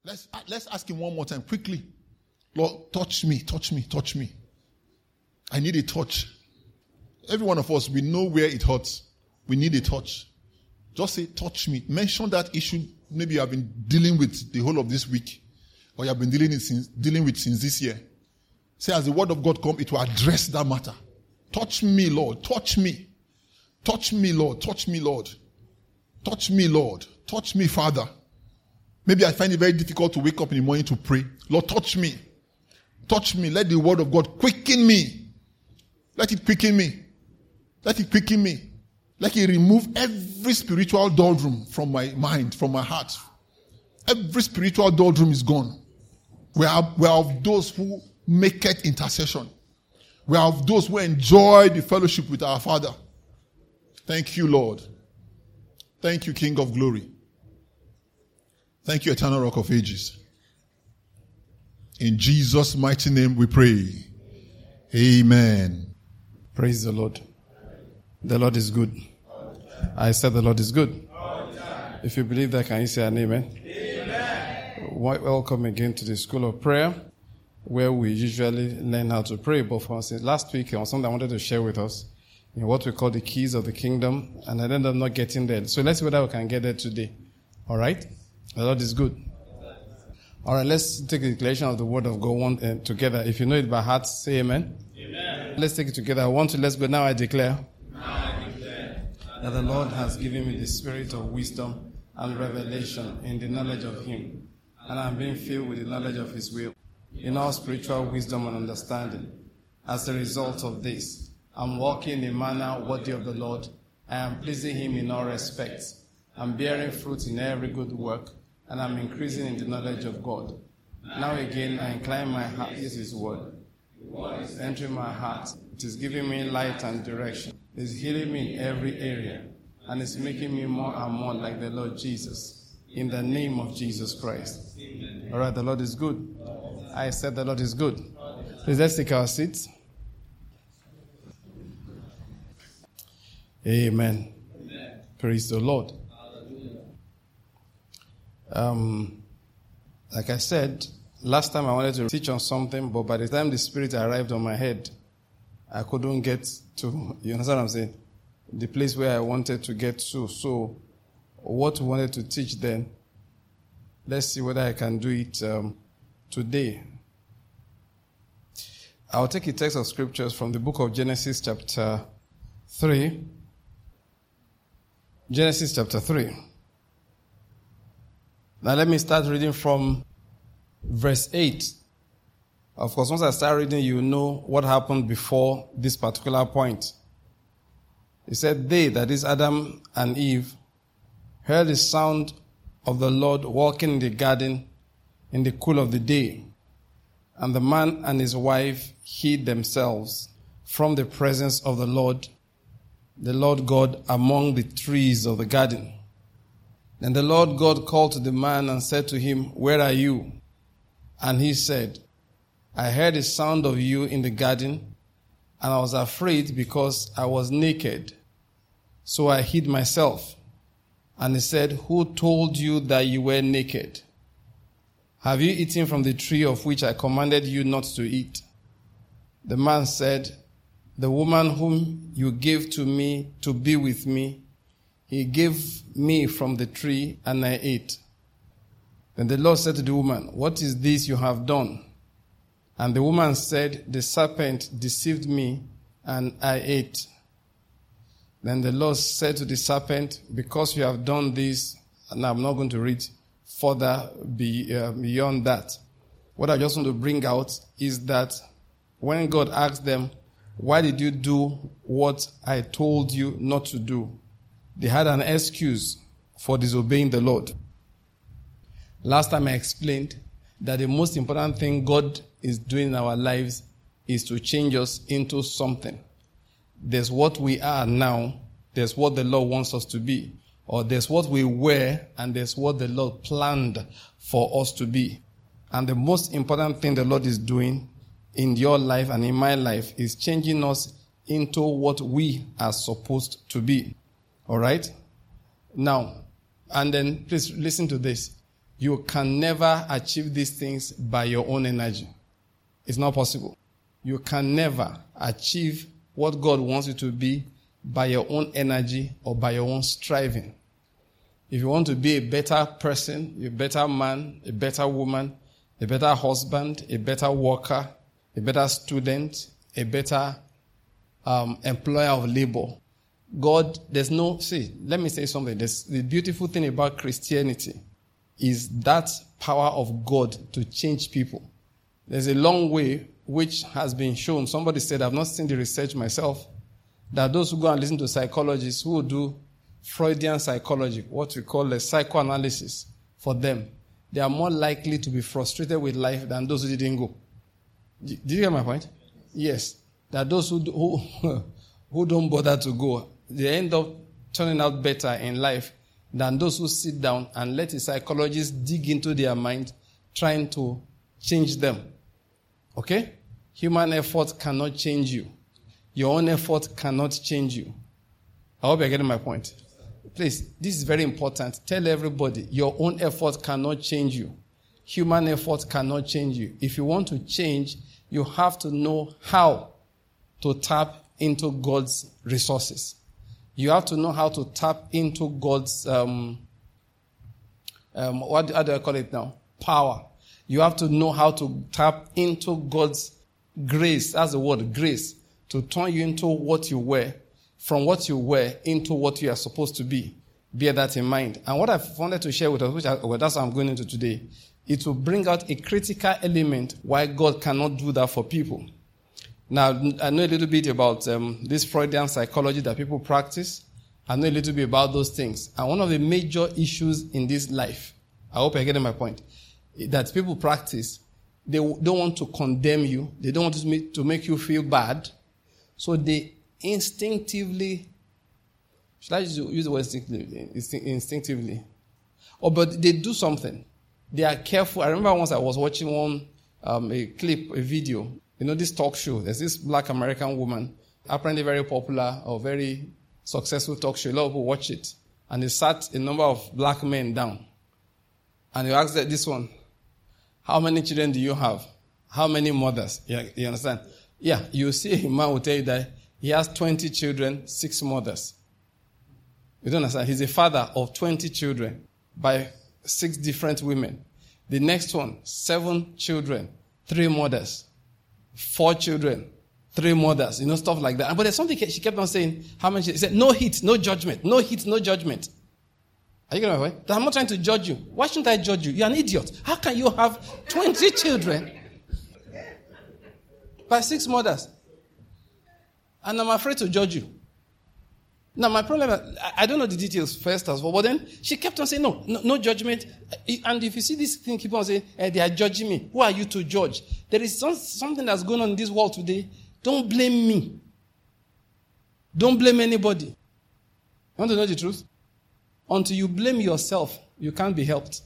Let's ask him one more time, quickly. Lord, touch me, touch me, touch me. I need a touch. Every one of us, we know where it hurts. We need a touch. Just say, touch me. Mention that issue maybe you have been dealing with the whole of this week, or you have been dealing with since this year. Say, as the word of God comes, it will address that matter. Touch me, Lord. Touch me. Touch me, Lord. Touch me, Lord. Touch me, Lord. Touch me, Father. Maybe I find it very difficult to wake up in the morning to pray. Lord, touch me. Touch me. Let the word of God quicken me. Let it quicken me. Let it quicken me. Let it remove every spiritual doldrum from my mind, from my heart. Every spiritual doldrum is gone. We are of those who make it intercession. We are of those who enjoy the fellowship with our Father. Thank you, Lord. Thank you, King of Glory. Thank you, Eternal Rock of Ages. In Jesus' mighty name we pray. Amen. Praise the Lord. The Lord is good. I said the Lord is good. If you believe that, can you say an amen? Amen. Welcome again to the School of Prayer, where we usually learn how to pray. But for us, last week, there was something I wanted to share with us in what we call the keys of the kingdom, and I ended up not getting there. So let's see whether we can get there today. All right? The Lord is good. All right, let's take a declaration of the word of God together. If you know it by heart, say amen. Amen. Let's take it together. Let's go. Now I declare that the Lord has given me the spirit of wisdom and revelation in the knowledge of Him, and I'm being filled with the knowledge of His will, in all spiritual wisdom and understanding. As a result of this, I'm walking in a manner worthy of the Lord. I am pleasing Him in all respects. I'm bearing fruit in every good work, and I'm increasing in the knowledge of God. Now again, I incline my heart. This is His word. The word is entering my heart. It is giving me light and direction. It is healing me in every area, and it's making me more and more like the Lord Jesus. In the name of Jesus Christ. All right, the Lord is good. I said the Lord is good. Please, let's take our seats. Amen. Amen. Praise the Lord. Like I said, last time I wanted to teach on something, but by the time the Spirit arrived on my head, I couldn't get to, you understand what I'm saying? The place where I wanted to get to. So, what we wanted to teach then, let's see whether I can do it today. I'll take a text of scriptures from the book of Genesis chapter 3. Genesis chapter 3. Now let me start reading from verse 8. Of course, once I start reading, you know what happened before this particular point. He said, they, that is Adam and Eve, heard the sound of the Lord walking in the garden in the cool of the day. And the man and his wife hid themselves from the presence of the Lord God, among the trees of the garden. Then the Lord God called to the man and said to him, where are you? And he said, I heard the sound of you in the garden, and I was afraid because I was naked. So I hid myself. And he said, who told you that you were naked? Have you eaten from the tree of which I commanded you not to eat? The man said, the woman whom you gave to me to be with me, he gave me from the tree, and I ate. Then the Lord said to the woman, what is this you have done? And the woman said, the serpent deceived me, and I ate. Then the Lord said to the serpent, because you have done this, and I'm not going to read further beyond that. What I just want to bring out is that when God asked them, why did you do what I told you not to do? They had an excuse for disobeying the Lord. Last time I explained that the most important thing God is doing in our lives is to change us into something. There's what we are now, there's what the Lord wants us to be, or there's what we were, and there's what the Lord planned for us to be. And the most important thing the Lord is doing in your life and in my life is changing us into what we are supposed to be. All right? Now, and then please listen to this. You can never achieve these things by your own energy. It's not possible. You can never achieve what God wants you to be by your own energy or by your own striving. If you want to be a better person, a better man, a better woman, a better husband, a better worker, a better student, a better employer of labor, God, let me say something. The beautiful thing about Christianity is that power of God to change people. There's a long way which has been shown. Somebody said, I've not seen the research myself, that those who go and listen to psychologists who do Freudian psychology, what we call a psychoanalysis for them, they are more likely to be frustrated with life than those who didn't go. Did you get my point? Yes. That those who don't bother to go, they end up turning out better in life than those who sit down and let a psychologist dig into their mind trying to change them. Okay? Human effort cannot change you. Your own effort cannot change you. I hope you're getting my point. Please, this is very important. Tell everybody, your own effort cannot change you. Human effort cannot change you. If you want to change, you have to know how to tap into God's resources. You have to know how to tap into God's, how do I call it now? Power. You have to know how to tap into God's grace. That's the word, grace. To turn you into what you were, from what you were into what you are supposed to be. Bear that in mind. And what I wanted to share with us, that's what I'm going into today, it will bring out a critical element why God cannot do that for people. Now, I know a little bit about this Freudian psychology that people practice. I know a little bit about those things. And one of the major issues in this life, I hope you're getting my point, that people practice, they don't want to condemn you. They don't want to make you feel bad. So they instinctively, should I use the word instinctively? But they do something. They are careful. I remember once I was watching a clip, a video, this talk show. There's this black American woman, apparently very popular or very successful talk show. A lot of people watch it. And they sat a number of black men down. And they asked this one, how many children do you have? How many mothers? You understand? Yeah, you see a man will tell you that he has 20 children, 6 mothers. You don't understand? He's a father of 20 children by 6 different women. The next one, 7 children, 3 mothers. 4 children, 3 mothers, stuff like that. But there's something she kept on saying, how many? She said, no heat, no judgment. No heat, no judgment. Are you getting my point? I'm not trying to judge you. Why shouldn't I judge you? You're an idiot. How can you have 20 children by 6 mothers? And I'm afraid to judge you. Now, my problem, I don't know the details first as well, but then she kept on saying, no judgment. And if you see this thing, keep on saying, they are judging me. Who are you to judge? There is something that's going on in this world today. Don't blame me. Don't blame anybody. You want to know the truth? Until you blame yourself, you can't be helped.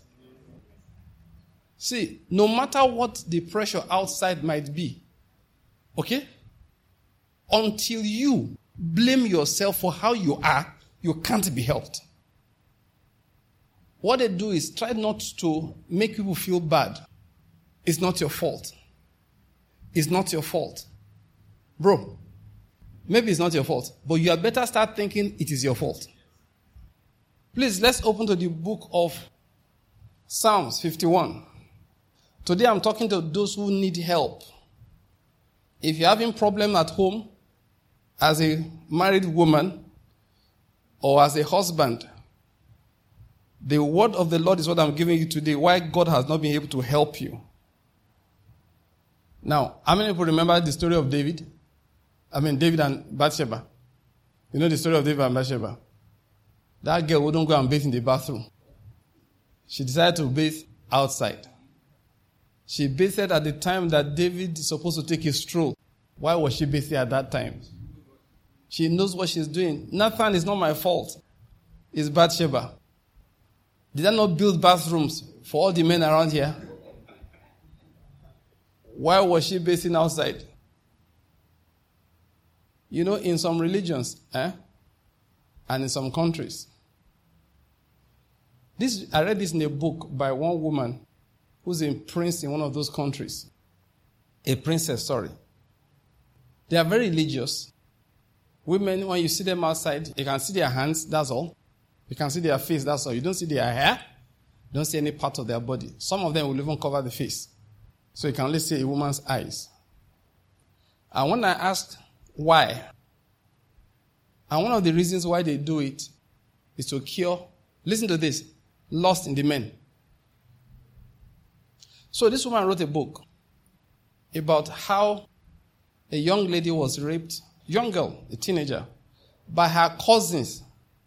See, no matter what the pressure outside might be, okay? Until you blame yourself for how you are, you can't be helped. What they do is try not to make people feel bad. It's not your fault. It's not your fault. Bro, maybe it's not your fault, but you had better start thinking it is your fault. Please, let's open to the book of Psalms 51. Today I'm talking to those who need help. If you're having a problem at home, as a married woman or as a husband, the word of the Lord is what I'm giving you today, why God has not been able to help you. Now, how many people remember the story of David? David and Bathsheba. You know the story of David and Bathsheba? That girl wouldn't go and bathe in the bathroom. She decided to bathe outside. She bathed at the time that David is supposed to take his stroll. Why was she bathing at that time? She knows what she's doing. Nathan is not my fault. It's Bathsheba. Did I not build bathrooms for all the men around here? Why was she bathing outside? In some religions, and in some countries, I read this in a book by one woman who's a prince in one of those countries. A princess, sorry. They are very religious. Women, when you see them outside, you can see their hands, that's all. You can see their face, that's all. You don't see their hair. You don't see any part of their body. Some of them will even cover the face. So you can only see a woman's eyes. And when I asked why, and one of the reasons why they do it is to cure, listen to this, lust in the men. So this woman wrote a book about how a young lady was raped, young girl, a teenager, by her cousins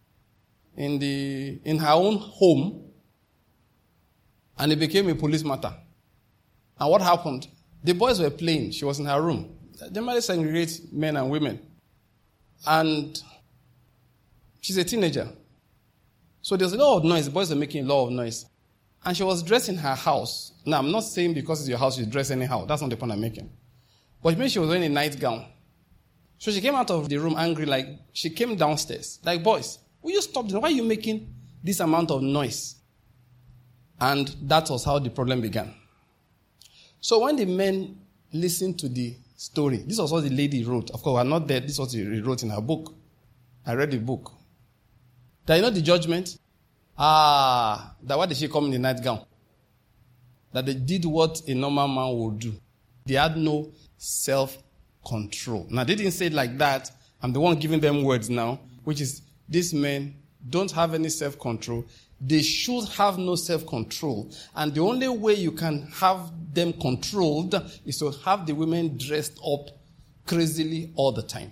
in her own home, and it became a police matter. And what happened? The boys were playing. She was in her room. They might segregate men and women. And she's a teenager. So there's a lot of noise. The boys are making a lot of noise. And she was dressed in her house. Now, I'm not saying because it's your house you dress anyhow. That's not the point I'm making. But maybe she was wearing a nightgown. So she came out of the room angry, like she came downstairs. Like, boys, will you stop this? Why are you making this amount of noise? And that was how the problem began. So when the men listened to the story, this was what the lady wrote. Of course, we're not there. This is what she wrote in her book. I read the book. That you know the judgment? That why did she come in the nightgown? That they did what a normal man would do. They had no self-control. Now, they didn't say it like that. I'm the one giving them words now, which is, these men don't have any self-control. They should have no self-control. And the only way you can have them controlled is to have the women dressed up crazily all the time.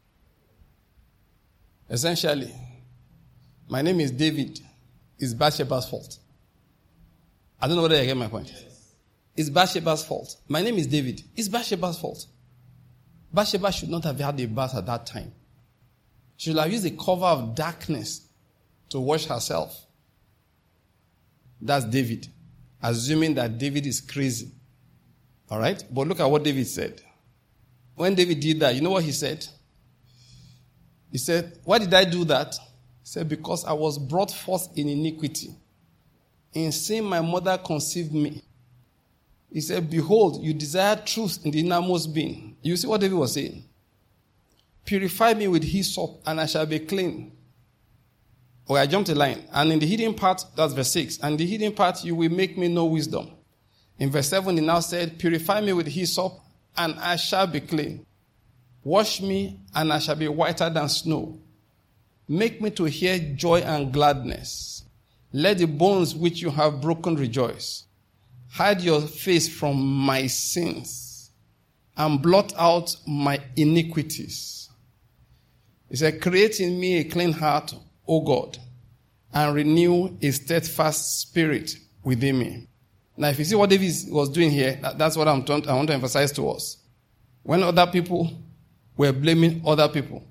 Essentially, my name is David. It's Bathsheba's fault. I don't know whether I get my point. Yes. It's Bathsheba's fault. My name is David. It's Bathsheba's fault. Bathsheba should not have had a bath at that time. She should have used a cover of darkness to wash herself. That's David. Assuming that David is crazy. All right? But look at what David said. When David did that, you know what he said? He said, why did I do that? He said, because I was brought forth in iniquity. In sin, my mother conceived me. He said, behold, you desire truth in the innermost being. You see what David was saying? Purify me with hyssop, and I shall be clean. Oh, I jumped a line. And in the hidden part, that's verse 6. And in the hidden part, you will make me know wisdom. In verse 7, he now said, purify me with hyssop, and I shall be clean. Wash me, and I shall be whiter than snow. Make me to hear joy and gladness. Let the bones which you have broken rejoice. Hide your face from my sins, and blot out my iniquities. He said, create in me a clean heart, O God, and renew a steadfast spirit within me. Now, if you see what David was doing here, that's what I want to emphasize to us. When other people were blaming other people,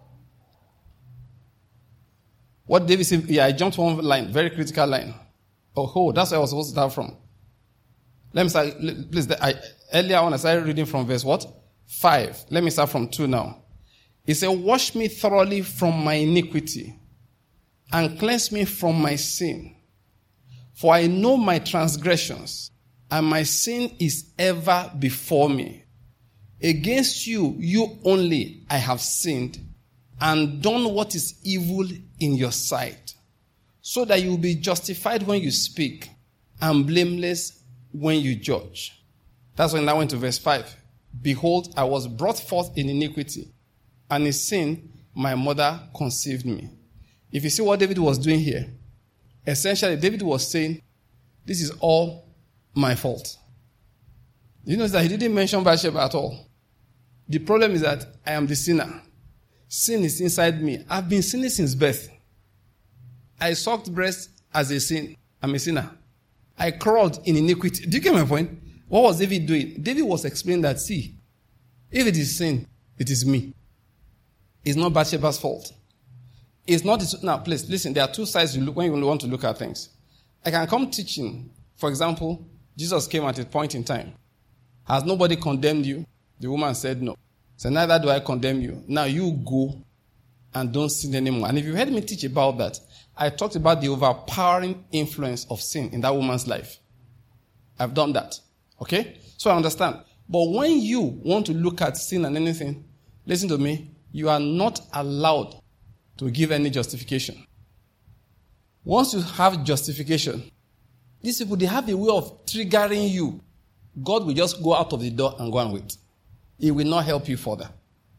what David said, I jumped one line, very critical line. Oh, that's where I was supposed to start from. Let me start, please. Earlier on, I started reading from verse what? 5. Let me start from 2 now. He said, wash me thoroughly from my iniquity, and cleanse me from my sin. For I know my transgressions, and my sin is ever before me. Against you, you only, I have sinned, and done what is evil in your sight, so that you will be justified when you speak, and blameless when you judge. That's when I went to verse 5. Behold, I was brought forth in iniquity, and in sin my mother conceived me. If you see what David was doing here, essentially David was saying, this is all my fault. You notice that he didn't mention Bathsheba at all. The problem is that I am the sinner. Sin is inside me. I've been sinning since birth. I sucked breast as a sin. I'm a sinner. I crawled in iniquity. Do you get my point? What was David doing? David was explaining that, see, if it is sin, it is me. It's not Bathsheba's fault. It's not. Now, please, listen, there are two sides you look when you want to look at things. I can come teaching. For example, Jesus came at a point in time. Has nobody condemned you? The woman said no. So neither do I condemn you. Now you go and don't sin anymore. And if you heard me teach about that, I talked about the overpowering influence of sin in that woman's life. I've done that. Okay? So I understand. But when you want to look at sin and anything, listen to me, you are not allowed to give any justification. Once you have justification, these people, they have a way of triggering you. God will just go out of the door and go and wait. He will not help you further.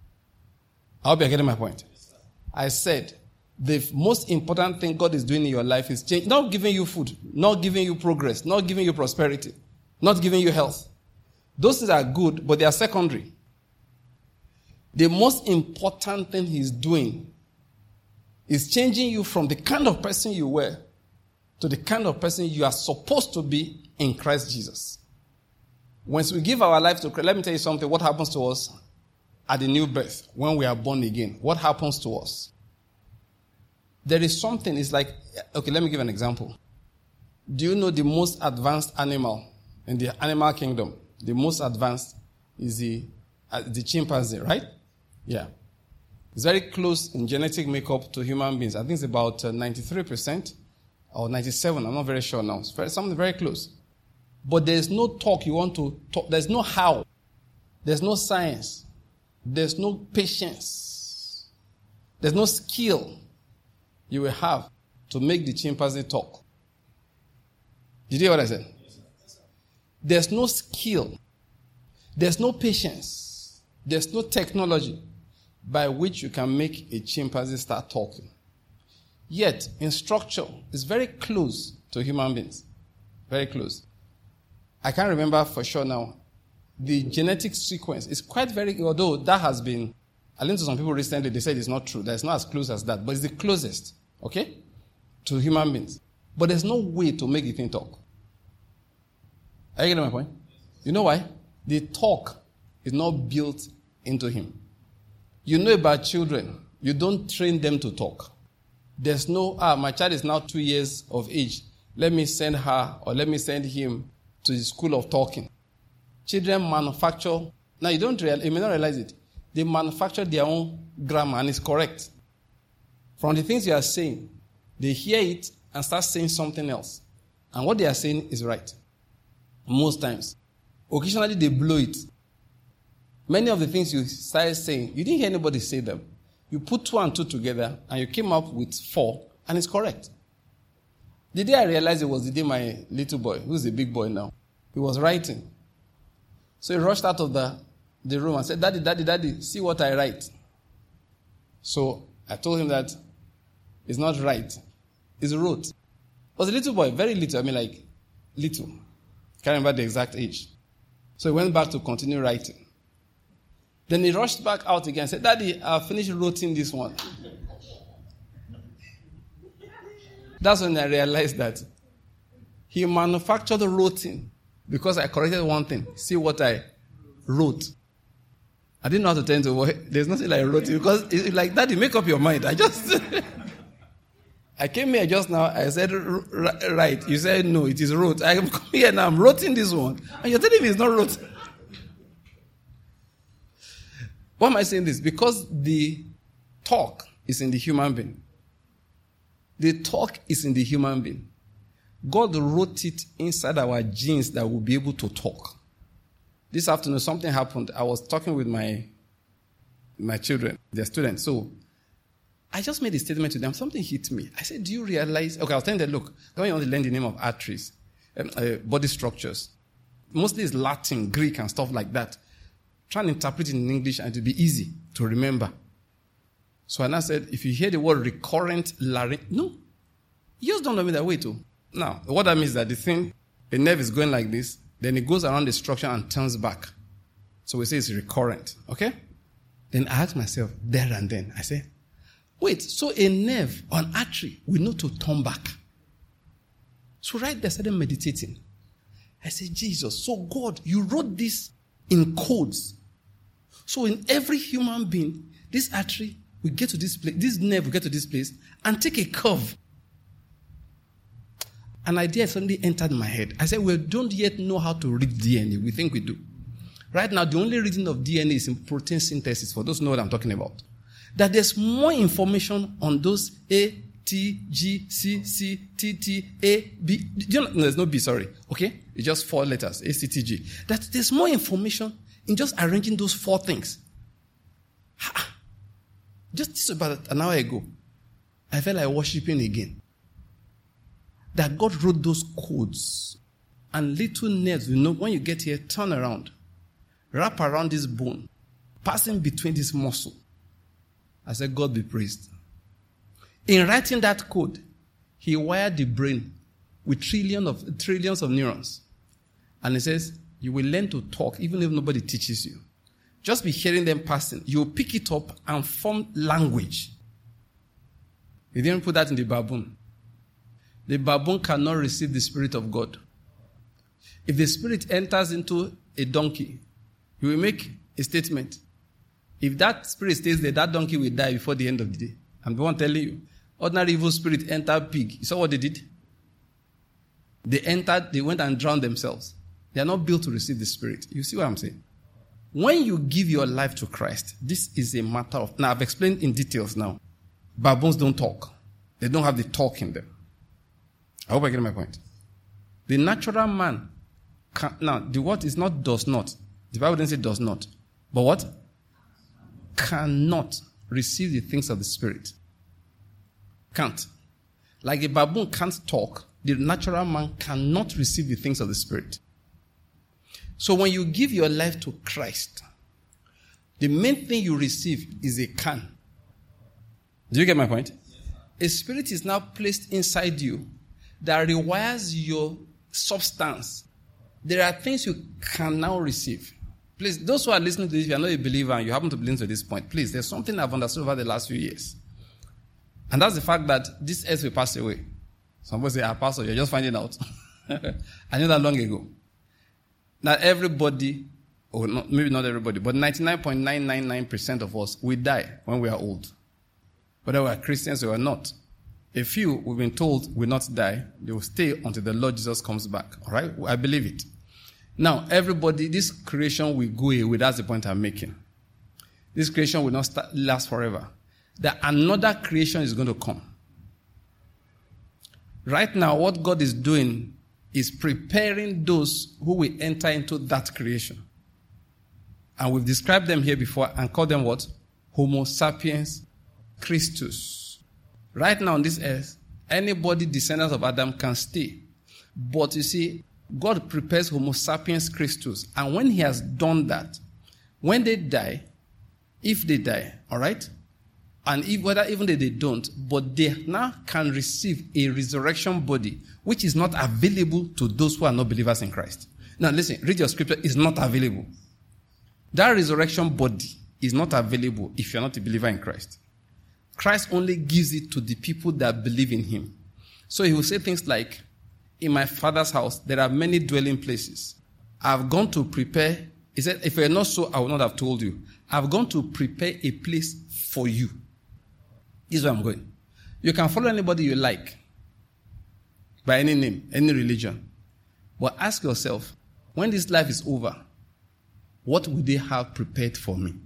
I hope you're getting my point. I said, the most important thing God is doing in your life is change, not giving you food, not giving you progress, not giving you prosperity, not giving you health. Those things are good, but they are secondary. The most important thing He's doing is changing you from the kind of person you were to the kind of person you are supposed to be in Christ Jesus. Once we give our life to Christ, let me tell you something, what happens to us at the new birth, when we are born again, what happens to us? There is something, it's like, okay, let me give an example. Do you know the most advanced animal in the animal kingdom? The most advanced is the chimpanzee, right? Yeah. It's very close in genetic makeup to human beings. I think it's about 93% or 97%. I'm not very sure now. It's something very close. But there's no talk you want to talk. There's no how. There's no science. There's no patience. There's no skill you will have to make the chimpanzee talk. Did you hear what I said? There's no skill. There's no patience. There's no technology by which you can make a chimpanzee start talking. Yet, in structure, it's very close to human beings. Very close. I can't remember for sure now. The genetic sequence is quite very, although that has been, I listened to some people recently, they said it's not true. That it's not as close as that, but it's the closest, okay, to human beings. But there's no way to make the thing talk. Are you getting my point? You know why? The talk is not built into him. You know about children. You don't train them to talk. There's no, my child is now 2 years of age. Let me send her or let me send him to the school of talking. Children manufacture, now you may not realize it. They manufacture their own grammar and it's correct. From the things you are saying, they hear it and start saying something else. And what they are saying is right. Most times. Occasionally they blow it. Many of the things you started saying, you didn't hear anybody say them. You put 2 and 2 together and you came up with 4 and it's correct. The day I realized it was the day my little boy, who's a big boy now, he was writing. So he rushed out of the room and said, Daddy, see what I write. So I told him that it's not right. It's wrote. It was a little boy, very little, like little. Can't remember the exact age. So he went back to continue writing. Then he rushed back out again and said, Daddy, I finished writing this one. That's when I realized that he manufactured the writing because I corrected one thing. See what I wrote. I didn't know how to tell him to, there's nothing like wrote because it's like, Daddy, make up your mind. I came here just now, I said, right. You said, no, it is wrote. I am coming here now, I'm writing this one. And you're telling me it's not wrote. Why am I saying this? Because the talk is in the human being. The talk is in the human being. God wrote it inside our genes that we'll be able to talk. This afternoon, something happened. I was talking with my children, their students. So I just made a statement to them. Something hit me. I said, do you realize? Okay, I was telling them, look, don't you want to learn the name of arteries, body structures? Mostly it's Latin, Greek, and stuff like that. Try and interpret it in English and it will be easy to remember. So I said, if you hear the word recurrent larynx, no. You just don't know me that way too. Now, what that means is that the nerve is going like this, then it goes around the structure and turns back. So we say it's recurrent. Okay? Then I asked myself, there and then, I said, wait, so a nerve or an artery will know to turn back. So right there, I started meditating. I said, Jesus, so God, you wrote this in codes. So in every human being, this artery will get to this place, this nerve will get to this place and take a curve. An idea suddenly entered my head. I said, we don't yet know how to read DNA. We think we do. Right now, the only reading of DNA is in protein synthesis, for those who know what I'm talking about. that there's more information on those A, T, G, C, C, T, T, A, B. Do you know, no, there's no B, sorry. Okay? It's just 4 letters. A, C, T, G. That there's more information in just arranging those 4 things. Just about an hour ago, I felt like worshiping again. That God wrote those codes. And little nerves, when you get here, turn around. Wrap around this bone. Passing between this muscle. I said, God be praised. In writing that code, he wired the brain with trillions of neurons. And he says, you will learn to talk even if nobody teaches you. Just be hearing them passing. You'll pick it up and form language. He didn't put that in the baboon. The baboon cannot receive the Spirit of God. If the Spirit enters into a donkey, he will make a statement. If that spirit stays there, that donkey will die before the end of the day. I'm the one telling you. Ordinary evil spirit entered pig. You saw what they did? They went and drowned themselves. They are not built to receive the Spirit. You see what I'm saying? When you give your life to Christ, this is a matter of... Now, I've explained in details now. Baboons don't talk. They don't have the talk in them. I hope I get my point. The natural man... Now, the word is not does not. The Bible didn't say does not. But what? Cannot receive the things of the Spirit. Can't. Like a baboon can't talk, the natural man cannot receive the things of the Spirit. So when you give your life to Christ, the main thing you receive is a can. Do you get my point? A spirit is now placed inside you that rewires your substance. There are things you can now receive. Please, those who are listening to this, if you are not a believer and you happen to belong to this point, please, there's something I've understood over the last few years. And that's the fact that this earth will pass away. Somebody say, Pastor, you're just finding out. I knew that long ago. Now everybody, or not, maybe not everybody, but 99.999% of us will die when we are old. Whether we are Christians or not. A few, we've been told, will not die. They will stay until the Lord Jesus comes back. All right? I believe it. Now, everybody, this creation will go away. That's the point I'm making. This creation will not last forever. That another creation is going to come. Right now, what God is doing is preparing those who will enter into that creation. And we've described them here before and called them what? Homo sapiens Christus. Right now on this earth, anybody descendant of Adam can stay. But you see, God prepares Homo sapiens Christus. And when he has done that, when they die, if they die, all right? And whether even they don't, but they now can receive a resurrection body, which is not available to those who are not believers in Christ. Now listen, read your scripture, it's not available. That resurrection body is not available if you're not a believer in Christ. Christ only gives it to the people that believe in him. So he will say things like, in my Father's house, there are many dwelling places. I've gone to prepare. He said, if you're not so, I would not have told you. I've gone to prepare a place for you. This is where I'm going. You can follow anybody you like, by any name, any religion. But ask yourself, when this life is over, what will they have prepared for me?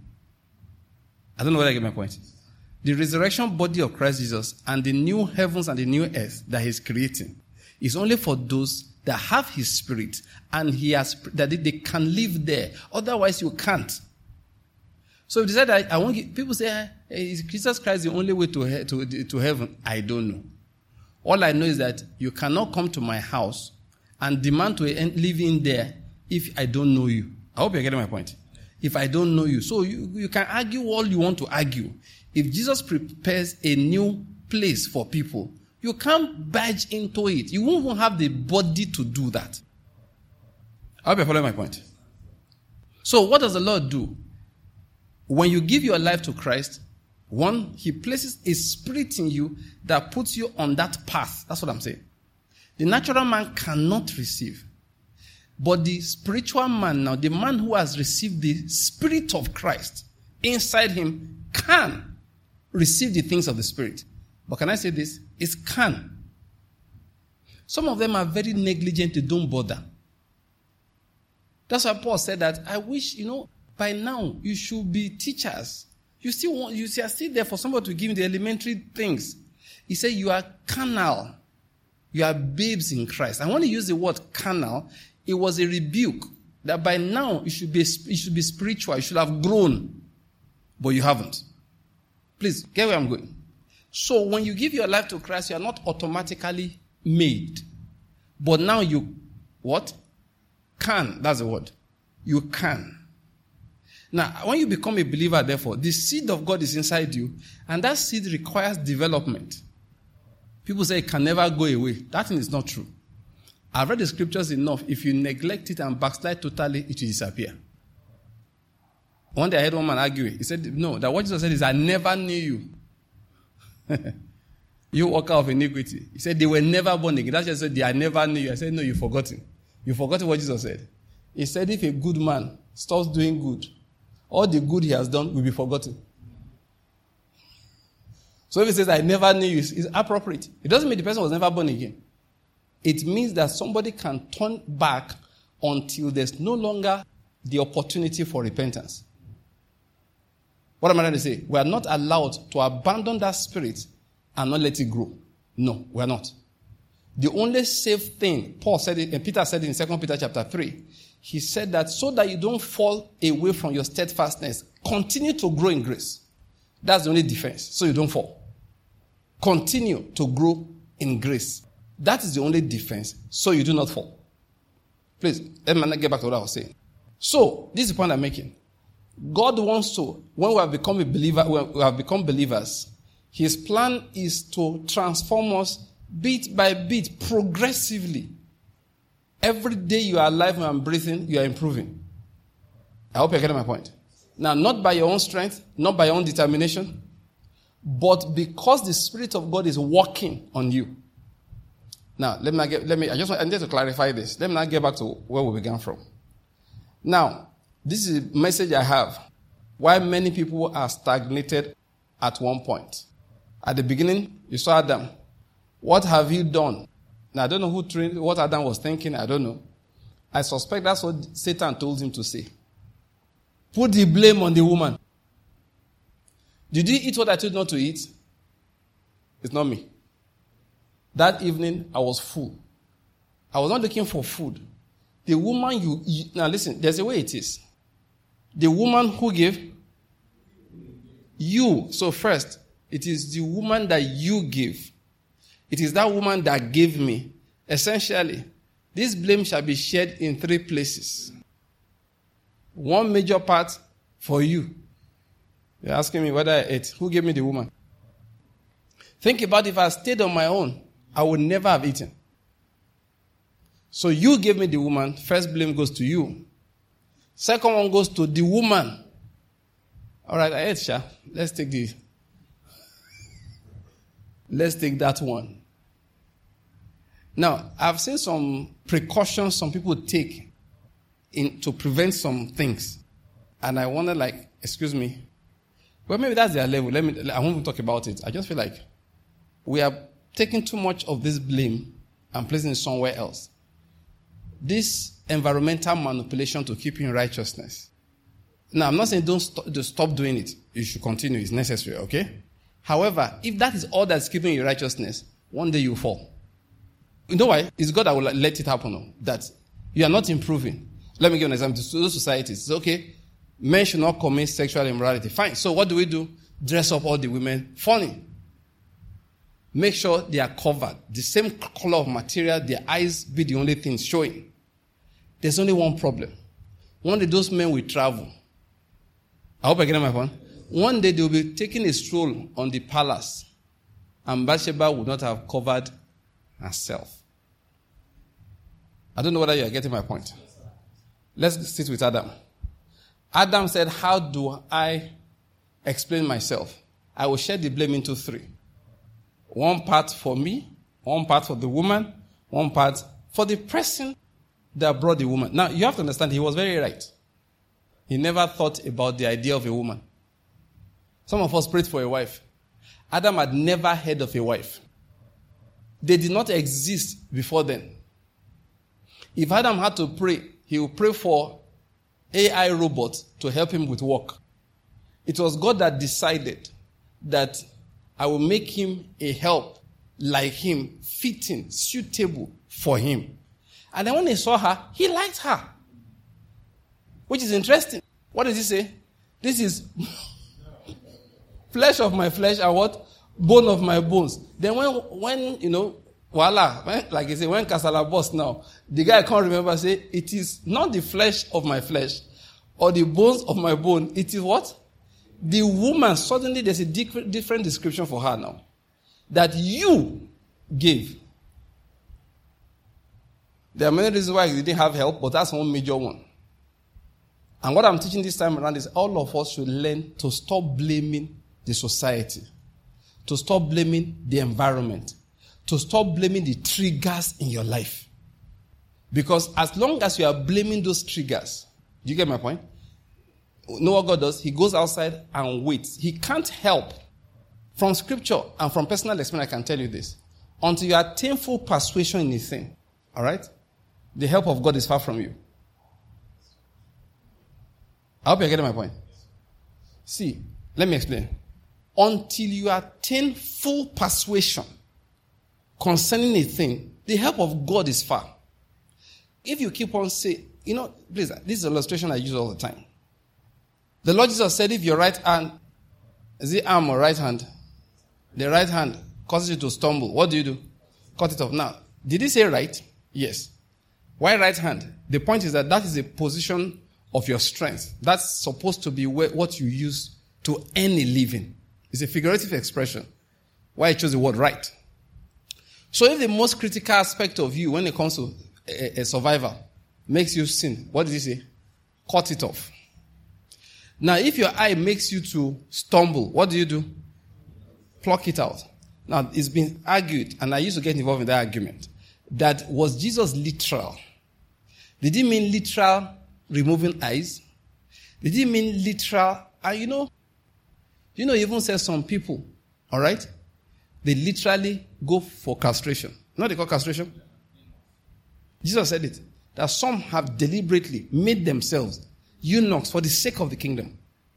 I don't know whether I get my point. The resurrection body of Christ Jesus and the new heavens and the new earth that he's creating is only for those that have his spirit and he has that they can live there. Otherwise, you can't. So if you decide, I want people say, is Jesus Christ the only way to heaven? I don't know. All I know is that you cannot come to my house and demand to live in there if I don't know you. I hope you're getting my point. If I don't know you. So you can argue all you want to argue. If Jesus prepares a new place for people, you can't barge into it. You won't have the body to do that. I hope you're following my point. So what does the Lord do? When you give your life to Christ, one, he places a spirit in you that puts you on that path. That's what I'm saying. The natural man cannot receive. But the spiritual man now, the man who has received the Spirit of Christ inside him can receive the things of the Spirit. But can I say this? It can. Some of them are very negligent, they don't bother. That's why Paul said that, I wish, by now you should be teachers. You are still there for somebody to give you the elementary things. He said you are carnal. You are babes in Christ. And when he used the word carnal, it was a rebuke that by now you should be spiritual. You should have grown. But you haven't. Please, get where I'm going. So when you give your life to Christ, you are not automatically made. But now you, what? Can. That's the word. You can. Now, when you become a believer, therefore, the seed of God is inside you, and that seed requires development. People say it can never go away. That thing is not true. I've read the scriptures enough. If you neglect it and backslide totally, it will disappear. One day I heard one man argue. He said, no, that what Jesus said is, I never knew you. You worker of iniquity. He said, they were never born again. That's just said, I never knew you. I said, no, you've forgotten. You've forgotten what Jesus said. He said, if a good man stops doing good, all the good he has done will be forgotten. So if he says, I never knew you, it's appropriate. It doesn't mean the person was never born again. It means that somebody can turn back until there's no longer the opportunity for repentance. What am I trying to say? We are not allowed to abandon that spirit and not let it grow. No, we are not. The only safe thing, Paul said it, and Peter said it in 2 Peter chapter 3, he said that so that you don't fall away from your steadfastness, continue to grow in grace. That's the only defense, so you don't fall. Continue to grow in grace. That is the only defense, so you do not fall. Please, let me get back to what I was saying. So, this is the point I'm making. God wants to, when we have become a believer, when we have become believers, his plan is to transform us bit by bit, progressively. Every day you are alive and breathing, you are improving. I hope you're getting my point. Now, not by your own strength, not by your own determination, but because the Spirit of God is working on you. Now, I need to clarify this. Let me now get back to where we began from. Now, this is a message I have. Why many people are stagnated at one point. At the beginning, you saw Adam. What have you done? Now, I don't know who trained, what Adam was thinking. I don't know. I suspect that's what Satan told him to say. Put the blame on the woman. Did you eat what I told you not to eat? It's not me. That evening, I was full. I was not looking for food. The woman now listen, there's a way it is. The woman who gave you. So first, it is the woman that you give. It is that woman that gave me. Essentially, this blame shall be shared in 3 places. One major part for you. You're asking me whether I ate. Who gave me the woman? Think about if I stayed on my own, I would never have eaten. So you gave me the woman. First blame goes to you. Second one goes to the woman. All right, I ate, Sha. Let's take that one. Now, I've seen some precautions some people take to prevent some things. And I wonder, excuse me. Well, maybe that's their level. I won't even talk about it. I just feel like we are taking too much of this blame and placing it somewhere else. This environmental manipulation to keep you in righteousness. Now, I'm not saying don't stop doing it. You should continue. It's necessary, okay? However, if that is all that's keeping you in righteousness, one day you fall. You know why? It's God that will let it happen. That you are not improving. Let me give an example. To those societies, it's okay. Men should not commit sexual immorality. Fine. So what do? Dress up all the women funny. Make sure they are covered. The same color of material, their eyes be the only thing showing. There's only one problem. One day those men will travel. I hope I get my point. One day they will be taking a stroll on the palace, and Bathsheba would not have covered herself. I don't know whether you are getting my point. Let's sit with Adam. Adam said, how do I explain myself? I will share the blame into 3. One part for me, one part for the woman, one part for the person that brought the woman. Now, you have to understand, he was very right. He never thought about the idea of a woman. Some of us prayed for a wife. Adam had never heard of a wife. They did not exist before then. If Adam had to pray, he would pray for AI robots to help him with work. It was God that decided that I will make him a help like him, fitting, suitable for him. And then when he saw her, he liked her. Which is interesting. What does he say? This is flesh of my flesh and what? Bone of my bones. Then when voila, like he said, when Kasala burst now, the guy can't remember, say, it is not the flesh of my flesh or the bones of my bone. It is what? The woman, suddenly there's a different description for her now. That you gave. There are many reasons why he didn't have help, but that's one major one. And what I'm teaching this time around is all of us should learn to stop blaming the society, to stop blaming the environment, to stop blaming the triggers in your life. Because as long as you are blaming those triggers, do you get my point? You know what God does? He goes outside and waits. He can't help. From scripture and from personal experience, I can tell you this. Until you attain full persuasion in a thing, all right? The help of God is far from you. I hope you're getting my point. See, let me explain. Until you attain full persuasion concerning a thing, the help of God is far. If you keep on saying, please, this is an illustration I use all the time. The Lord Jesus said, if your right hand, is it arm or right hand? The right hand causes you to stumble. What do? Cut it off. Now, did he say right? Yes. Why right hand? The point is that is a position of your strength. That's supposed to be what you use to earn a living. It's a figurative expression. Why I chose the word right. So if the most critical aspect of you when it comes to a survivor makes you sin, what did he say? Cut it off. Now, if your eye makes you to stumble, what do? Pluck it out. Now, it's been argued, and I used to get involved in that argument, that was Jesus literal? Did he mean literal removing eyes? Did he mean literal? And he even says some people, all right, they literally go for castration. Not they call castration? Jesus said it, that some have deliberately made themselves eunuchs for the sake of the kingdom.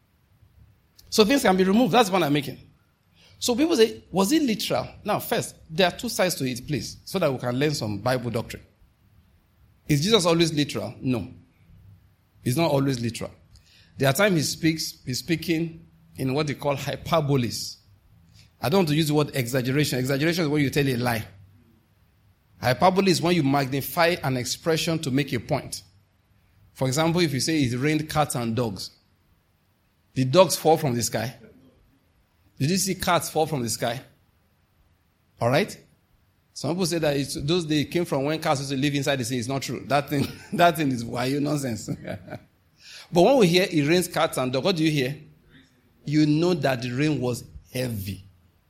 So things can be removed. That's the point I'm making. So people say, was it literal? Now, first, there are two sides to it, please, so that we can learn some Bible doctrine. Is Jesus always literal? No. He's not always literal. There are times he's speaking in what they call hyperboles. I don't want to use the word exaggeration. Exaggeration is when you tell a lie. Hyperbole is when you magnify an expression to make a point. For example, if you say it rained cats and dogs, did dogs fall from the sky? Did you see cats fall from the sky? All right? Some people say that those days came from when cats used to live inside the sea. It's not true. That thing is why nonsense. But when we hear it rains cats and dogs, what do you hear? You know that the rain was heavy.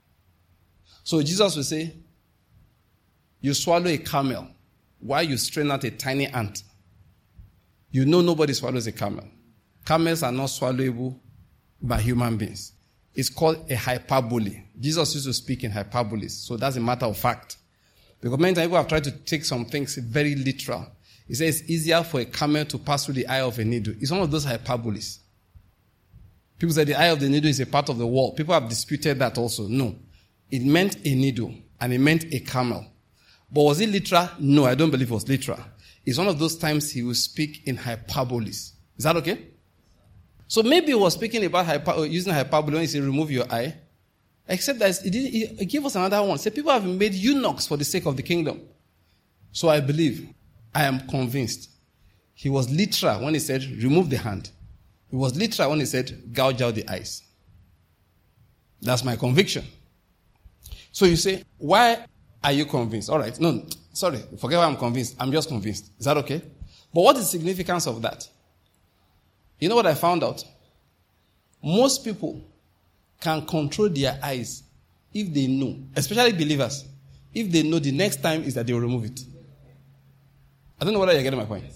So Jesus will say, you swallow a camel while you strain out a tiny ant. You know nobody swallows a camel. Camels are not swallowable by human beings. It's called a hyperbole. Jesus used to speak in hyperboles. So that's a matter of fact. Because many times people have tried to take some things very literal. He says it's easier for a camel to pass through the eye of a needle. It's one of those hyperboles. People say the eye of the needle is a part of the wall. People have disputed that also. No. It meant a needle and it meant a camel. But was it literal? No, I don't believe it was literal. It's one of those times he will speak in hyperboles. Is that okay? So maybe he was speaking about using hyperbole when he said remove your eye. Except that he gave us another one. Say people have been made eunuchs for the sake of the kingdom. So I am convinced. He was literal when he said remove the hand. He was literal when he said gouge out the eyes. That's my conviction. So you say, why are you convinced? All right. No, sorry. Forget why I'm convinced. I'm just convinced. Is that okay? But what is the significance of that? You know what I found out? Most people can control their eyes if they know, especially believers, if they know the next time is that they will remove it. I don't know whether you're getting my point.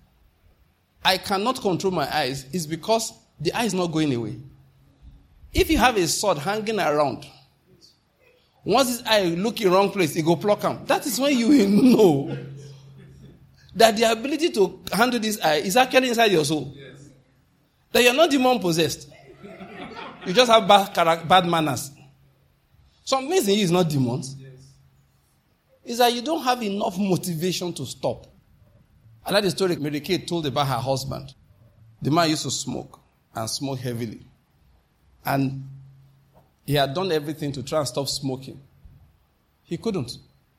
I cannot control my eyes is because the eye is not going away. If you have a sword hanging around, once this eye look in wrong place, it go pluck him. That is when you will know that the ability to handle this eye is actually inside your soul. Yes. That you're not demon possessed. You just have bad manners. Some things in you is not demons. It's that you don't have enough motivation to stop. I like the story Mary Kay told about her husband. The man used to smoke and smoke heavily. And he had done everything to try and stop smoking. He couldn't.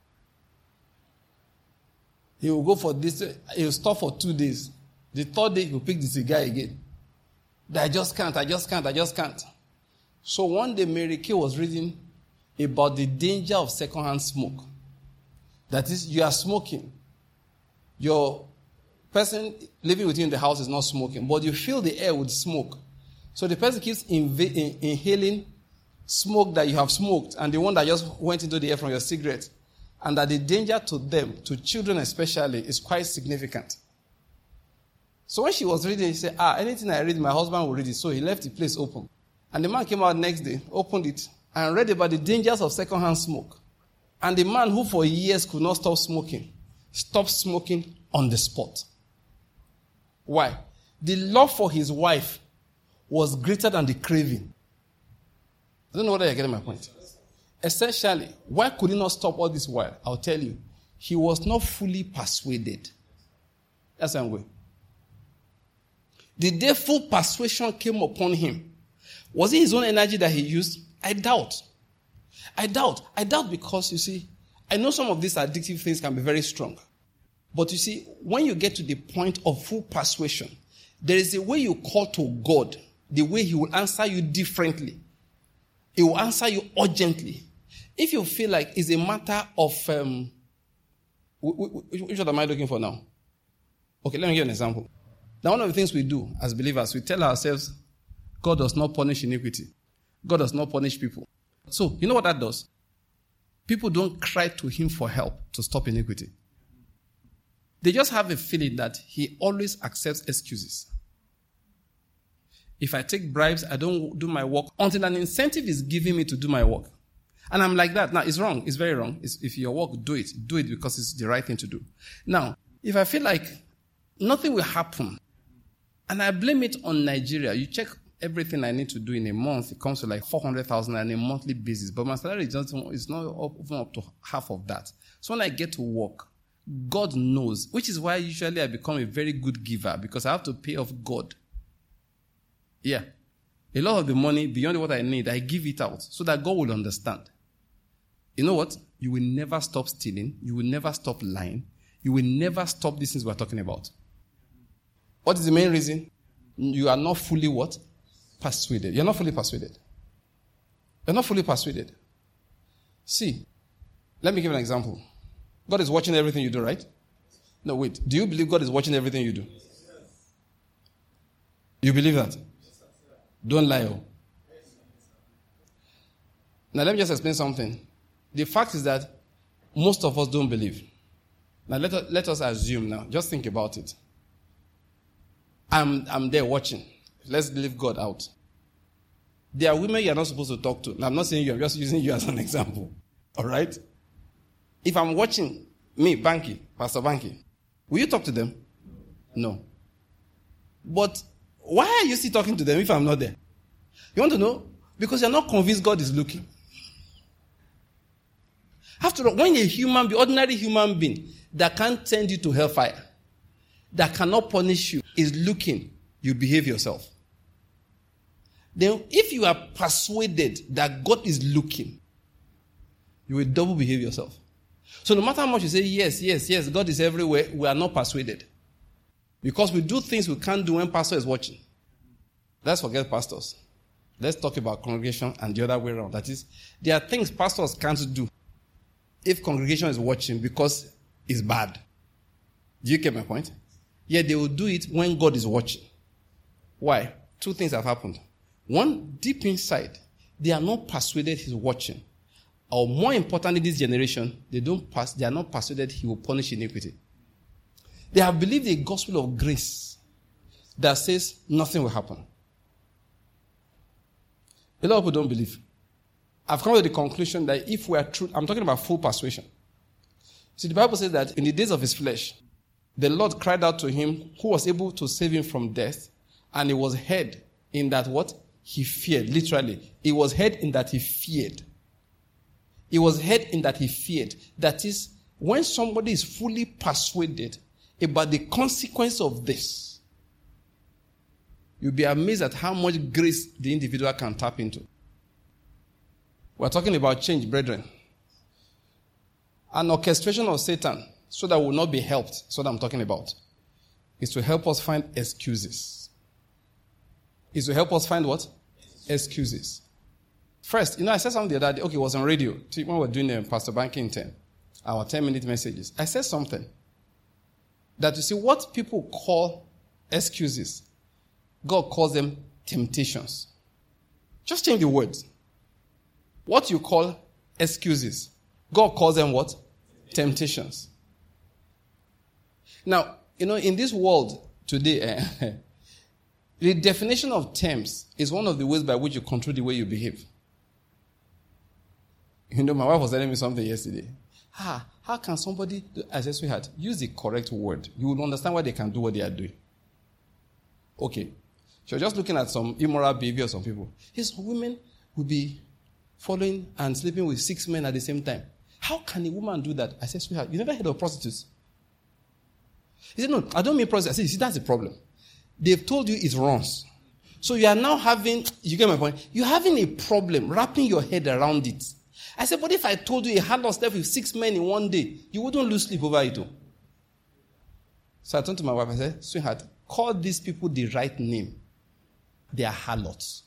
He will go for this, he will stop for 2 days. The third day, he will pick the cigar again. I just can't. So one day, Mary Kay was reading about the danger of secondhand smoke. That is, you are smoking. Your person living with you in the house is not smoking, but you fill the air with smoke. So the person keeps inhaling smoke that you have smoked and the one that just went into the air from your cigarette. And that the danger to them, to children especially, is quite significant. So when she was reading, she said, anything I read, my husband will read it. So he left the place open. And the man came out next day, opened it, and read about the dangers of secondhand smoke. And the man who for years could not stop smoking, stopped smoking on the spot. Why? The love for his wife was greater than the craving. I don't know whether you're getting my point. Essentially, why could he not stop all this while? I'll tell you. He was not fully persuaded. That's one way. The day full persuasion came upon him, was it his own energy that he used? I doubt. I doubt because, you see, I know some of these addictive things can be very strong. But you see, when you get to the point of full persuasion, there is a way you call to God, the way he will answer you differently. He will answer you urgently. If you feel like it's a matter of, which one am I looking for now? Okay, let me give you an example. Now, one of the things we do as believers, we tell ourselves, God does not punish iniquity. God does not punish people. So, you know what that does? People don't cry to him for help to stop iniquity. They just have a feeling that he always accepts excuses. If I take bribes, I don't do my work until an incentive is giving me to do my work. And I'm like that. Now, it's wrong. It's very wrong. If your work, do it. Do it because it's the right thing to do. Now, if I feel like nothing will happen, and I blame it on Nigeria, you check everything I need to do in a month, it comes to like 400,000 on a monthly basis. But my salary is not even up to half of that. So when I get to work, God knows, which is why usually I become a very good giver because I have to pay off God. Yeah. A lot of the money, beyond what I need, I give it out so that God will understand. You know what? You will never stop stealing. You will never stop lying. You will never stop these things we're talking about. What is the main reason? You are not fully what? Persuaded. You're not fully persuaded. You're not fully persuaded. See, let me give an example. God is watching everything you do, right? No, wait. Do you believe God is watching everything you do? You believe that? Don't lie. Oh. Now, let me just explain something. The fact is that most of us don't believe. Now, let us assume now. Just think about it. I'm there watching. Let's leave God out. There are women you're not supposed to talk to. Now, I'm not saying you. I'm just using you as an example. All right? If I'm watching me, Banky, Pastor Banky, will you talk to them? No. But why are you still talking to them if I'm not there? You want to know? Because you're not convinced God is looking. After all, when a ordinary human being that can't send you to hellfire, that cannot punish you, is looking, you behave yourself. Then if you are persuaded that God is looking, you will double behave yourself. So no matter how much you say, yes, God is everywhere, we are not persuaded. Because we do things we can't do when pastor is watching. Let's forget pastors. Let's talk about congregation and the other way around. That is, there are things pastors can't do if congregation is watching because it's bad. Do you get my point? Yet they will do it when God is watching. Why? Two things have happened. One, deep inside, they are not persuaded he's watching. Or more importantly, this generation, they are not persuaded he will punish iniquity. They have believed a gospel of grace that says nothing will happen. A lot of people don't believe. I've come to the conclusion that if we are true, I'm talking about full persuasion. See, the Bible says that in the days of his flesh, the Lord cried out to him who was able to save him from death, and he was heard in that what? he feared. Literally. It was heard in that he feared. It was heard in that he feared. That is, when somebody is fully persuaded about the consequence of this, you'll be amazed at how much grace the individual can tap into. We're talking about change, brethren. An orchestration of Satan so that we will not be helped, that's what I'm talking about, is to help us find excuses. Is to help us find what? Excuses. First, I said something the other day. Okay, it was on radio. When we were doing Pastor Banking 10, our 10-minute messages. I said something. That you see, what people call excuses, God calls them temptations. Just change the words. What you call excuses, God calls them what? Temptations. Now, in this world today, the definition of terms is one of the ways by which you control the way you behave. My wife was telling me something yesterday. How can somebody, I said, sweetheart, use the correct word. You will understand why they can do what they are doing. Okay. She was just looking at some immoral behavior of some people. Yes, women will be following and sleeping with 6 men at the same time. How can a woman do that? I said, sweetheart, you never heard of prostitutes? He said, no, I don't mean prostitutes. I said, you see, that's the problem. They've told you it runs. So you are now you get my point? You're having a problem wrapping your head around it. I said, but if I told you a harlot slept with 6 men in one day, you wouldn't lose sleep over it. So I turned to my wife and said, sweetheart, call these people the right name. They are harlots.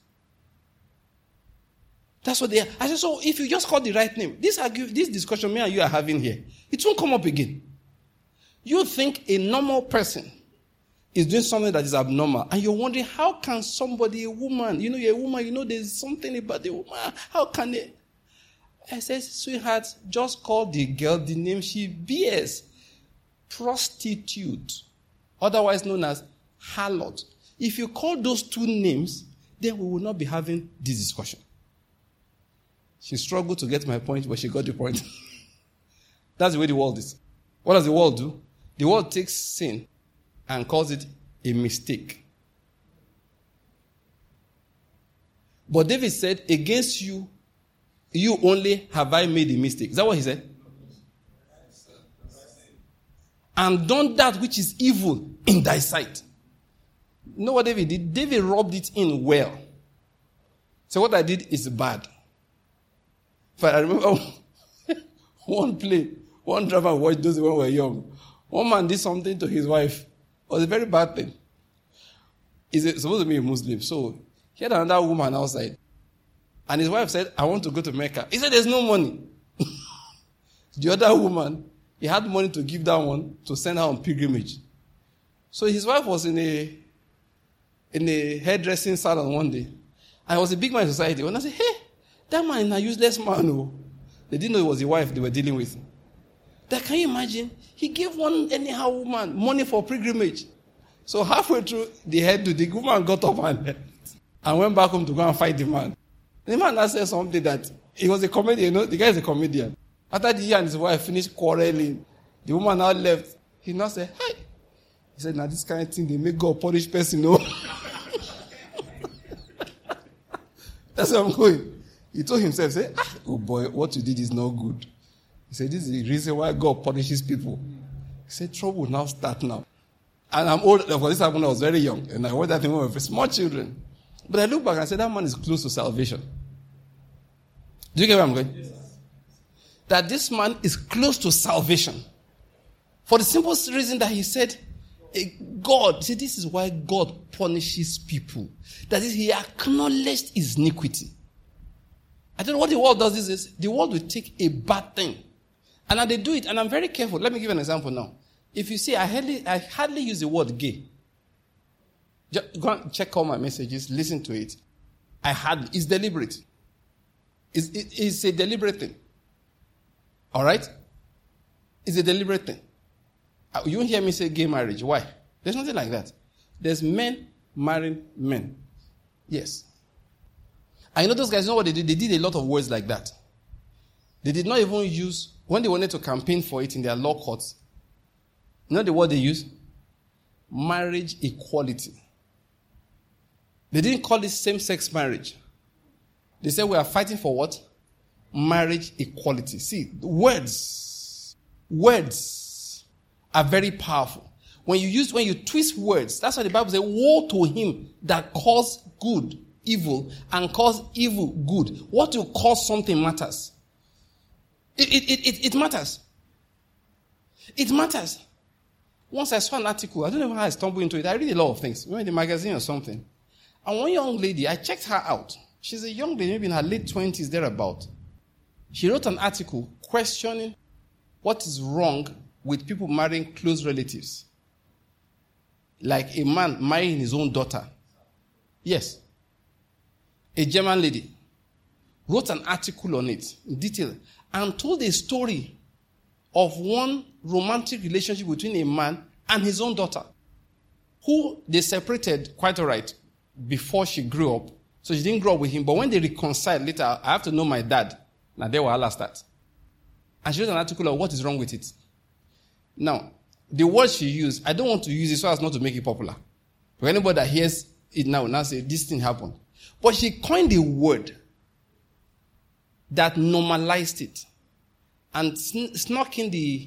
That's what they are. I said, so if you just call the right name, this discussion me and you are having here, it won't come up again. You think a normal person is doing something that is abnormal, and you're wondering, how can somebody, a woman, you're a woman, there's something about the woman, how can they? I said, sweetheart, just call the girl the name she bears. Prostitute, otherwise known as harlot. If you call those two names, then we will not be having this discussion. She struggled to get my point, but she got the point. That's the way the world is. What does the world do? The world takes sin and calls it a mistake. But David said, against you only have I made a mistake. Is that what he said? And done that which is evil in thy sight. You know what David did? David rubbed it in well. So what I did is bad. But I remember one drama watched those when we were young. One man did something to his wife. It was a very bad thing. He's supposed to be a Muslim. So he had another woman outside. And his wife said, I want to go to Mecca. He said, there's no money. The other woman, he had money to give that one to send her on pilgrimage. So his wife was in a hairdressing salon one day. And it was a big man in society. When I said, hey, that man is a useless man. Oh. They didn't know it was the wife they were dealing with. That, can you imagine? He gave one anyhow woman money for pilgrimage. So halfway through the hairdo, the woman got up and left. And went back home to go and fight the man. The man now said something that he was a comedian. The guy is a comedian. After the year and his wife finished quarreling, the woman now left. He now said, hey. He said, now this kind of thing, they make God punish person, no? That's where I'm going. He told himself, say, oh boy, what you did is not good. He said, this is the reason why God punishes people. He said, trouble will now start now. And I'm old, of course, this happened when I was very young. And I heard that thing when we were small children. But I look back and I said, that man is close to salvation. Do you get where I'm going? Yes. That this man is close to salvation. For the simple reason that he said, God, see, this is why God punishes people. That is, he acknowledged his iniquity. I don't know what the world does is the world will take a bad thing. And now they do it, and I'm very careful. Let me give you an example now. If you see, I hardly use the word gay. Just go and check all my messages, listen to it. It's deliberate. It's a deliberate thing. All right? It's a deliberate thing. You won't hear me say gay marriage. Why? There's nothing like that. There's men marrying men. Yes. I know those guys, you know what they did? They did a lot of words like that. They did not even use, when they wanted to campaign for it in their law courts, you know the word they used? Marriage equality. They didn't call it same-sex marriage. They said we are fighting for what? Marriage equality. See, words are very powerful. When you twist words, that's why the Bible says, woe to him that calls good evil and calls evil good. What you call something matters. It matters. It matters. Once I saw an article, I don't know how I stumbled into it. I read a lot of things, maybe in the magazine or something. And one young lady, I checked her out. She's a young lady, maybe in her late 20s, thereabout. She wrote an article questioning what is wrong with people marrying close relatives. Like a man marrying his own daughter. Yes. A German lady wrote an article on it in detail and told a story of one romantic relationship between a man and his own daughter, who they separated quite all right before she grew up. So she didn't grow up with him. But when they reconciled later, I have to know my dad. Now, there were start. And she wrote an article of what is wrong with it. Now, the word she used, I don't want to use it so as not to make it popular. For anybody that hears it now say, this thing happened. But she coined a word that normalized it and snuck in the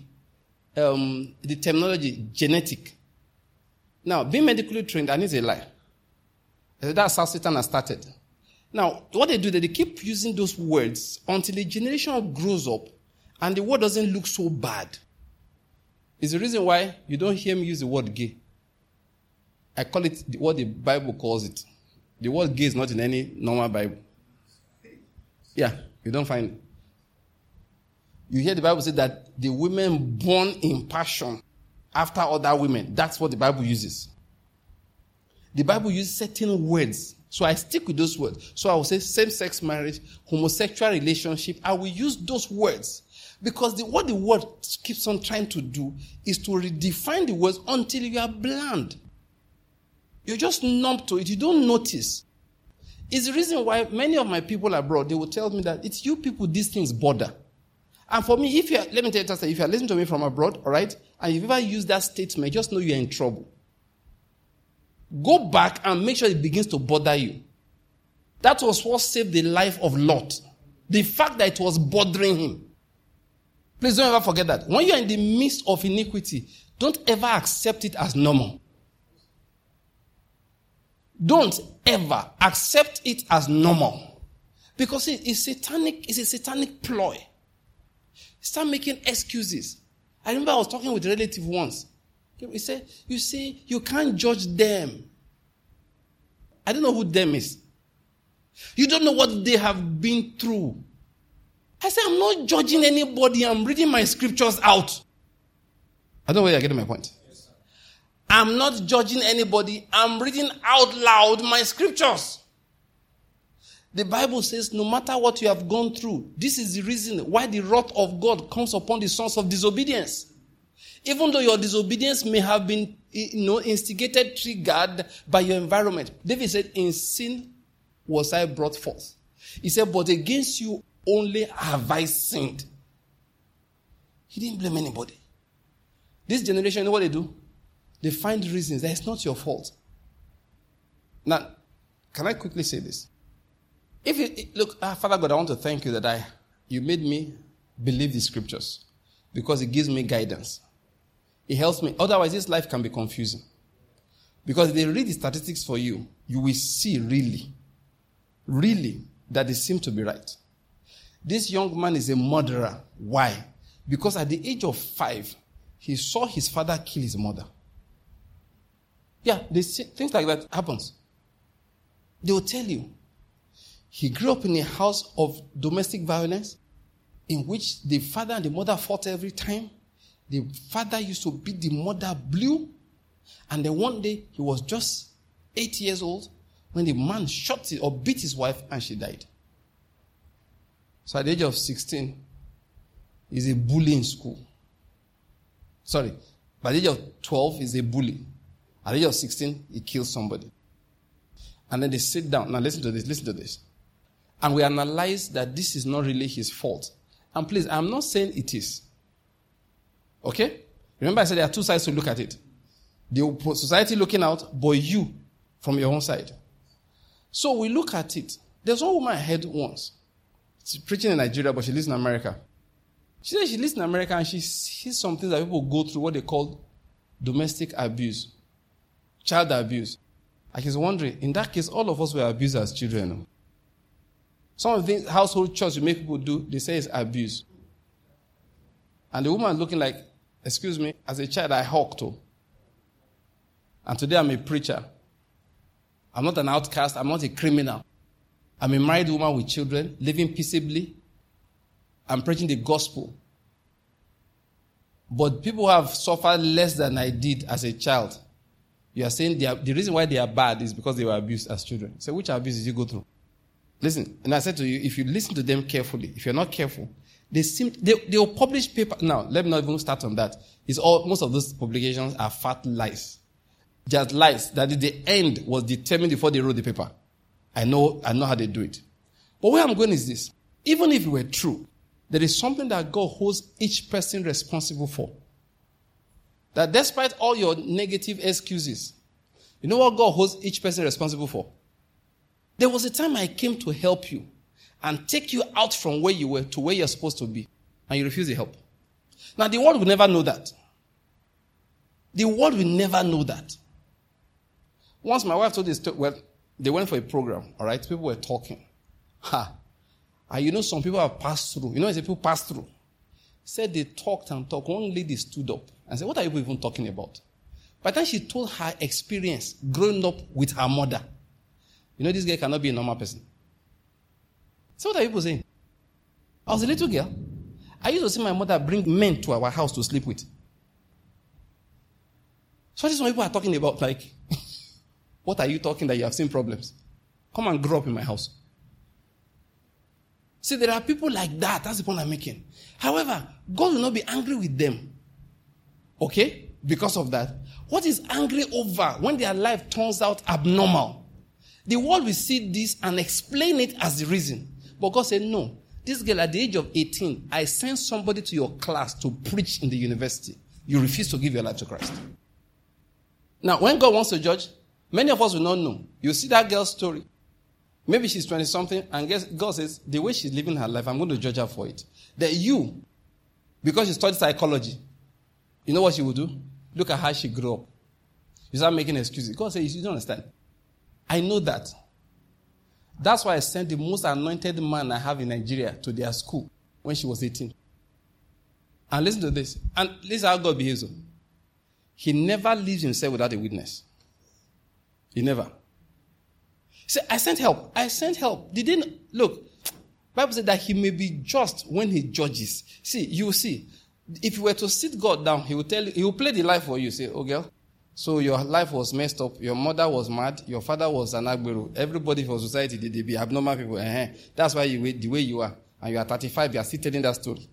terminology genetic. Now, being medically trained, I need a lie. That's how Satan has started. Now, what they do, they keep using those words until a generation grows up and the word doesn't look so bad. It's the reason why you don't hear me use the word gay. I call it what the Bible calls it. The word gay is not in any normal Bible. Yeah, you don't find it. You hear the Bible say that the women born in passion after other women. That's what the Bible uses. The Bible uses certain words. So I stick with those words. So I will say same-sex marriage, homosexual relationship. I will use those words. Because what the word keeps on trying to do is to redefine the words until you are bland. You're just numb to it. You don't notice. It's the reason why many of my people abroad, they will tell me that it's you people these things bother. And for me, let me tell you, if you're listening to me from abroad, all right, and you've ever used that statement, just know you're in trouble. Go back and make sure it begins to bother you. That was what saved the life of Lot. The fact that it was bothering him. Please don't ever forget that. When you're in the midst of iniquity, don't ever accept it as normal. Don't ever accept it as normal. Because it's a satanic ploy. Start making excuses. I remember I was talking with a relative once. He said, you see, you can't judge them. I don't know who them is. You don't know what they have been through. I said, I'm not judging anybody. I'm reading my scriptures out. I don't know whether you're getting my point. Yes, I'm not judging anybody. I'm reading out loud my scriptures. The Bible says no matter what you have gone through, this is the reason why the wrath of God comes upon the sons of disobedience. Even though your disobedience may have been instigated, triggered by your environment. David said, in sin was I brought forth. He said, but against you only have I sinned. He didn't blame anybody. This generation, you know what they do? They find reasons that it's not your fault. Now, can I quickly say this? Look, Father God, I want to thank you that you made me believe the scriptures because it gives me guidance. It helps me. Otherwise, this life can be confusing. Because if they read the statistics for you, you will see really, that they seem to be right. This young man is a murderer. Why? Because at the age of 5, he saw his father kill his mother. Yeah, things like that happens. They will tell you. He grew up in a house of domestic violence in which the father and the mother fought every time. The father used to beat the mother blue. And then one day, he was just 8 years old when the man shot or beat his wife and she died. So at the age of 16, he's a bully in school. Sorry. By the age of 12, he's a bully. At the age of 16, he kills somebody. And then they sit down. Now listen to this. And we analyze that this is not really his fault. And please, I'm not saying it is. Okay? Remember I said there are two sides to look at it. The society looking out, but you from your own side. So we look at it. There's one woman I heard once. She's preaching in Nigeria, but she lives in America. She said she lives in America and she sees some things that people go through, what they call domestic abuse, child abuse. And she's wondering, in that case, all of us were abused as children. Some of the things household chores you make people do, they say it's abuse. And the woman looking like, excuse me, as a child I hawked to. And today I'm a preacher. I'm not an outcast. I'm not a criminal. I'm a married woman with children, living peaceably. I'm preaching the gospel. But people who have suffered less than I did as a child, you are saying the reason why they are bad is because they were abused as children. So which abuse did you go through? Listen, and I said to you, if you listen to them carefully, if you're not careful, they will publish paper. Now, let me not even start on that. Most of those publications are fat lies. Just lies that the end was determined before they wrote the paper. I know how they do it. But where I'm going is this. Even if it were true, there is something that God holds each person responsible for. That despite all your negative excuses, you know what God holds each person responsible for? There was a time I came to help you and take you out from where you were to where you're supposed to be, and you refuse the help. Now, the world will never know that. The world will never know that. Once my wife told this, they went for a program, all right? People were talking. And you know, some people have passed through. You know, people pass through. Said they talked and talked. One lady stood up and said, what are you even talking about? By the time she told her experience growing up with her mother, you know, this girl cannot be a normal person. So what are people saying? I was a little girl. I used to see my mother bring men to our house to sleep with. So this is what people are talking about, like, what are you talking that you have seen problems? Come and grow up in my house. See, there are people like that. That's the point I'm making. However, God will not be angry with them. Okay? Because of that. What is angry over when their life turns out abnormal? The world will see this and explain it as the reason. But God said, no. This girl at the age of 18, I sent somebody to your class to preach in the university. You refuse to give your life to Christ. Now, when God wants to judge, many of us will not know. You see that girl's story. Maybe she's 20-something, and God says, the way she's living her life, I'm going to judge her for it. That you, because she studied psychology, you know what she will do? Look at how she grew up. You start making excuses. God says, you don't understand. I know that. That's why I sent the most anointed man I have in Nigeria to their school when she was 18. And listen to this. And listen how God behaves. He never leaves himself without a witness. He never. He said, I sent help. I sent help. Look, Bible said that he may be just when he judges. See, you will see. If you were to sit God down, he will tell you, he will play the life for you. Say, oh girl, so your life was messed up. Your mother was mad. Your father was an Agbero. Everybody for society, they be abnormal people. That's why you the way you are. And you are 35, you are still telling that story.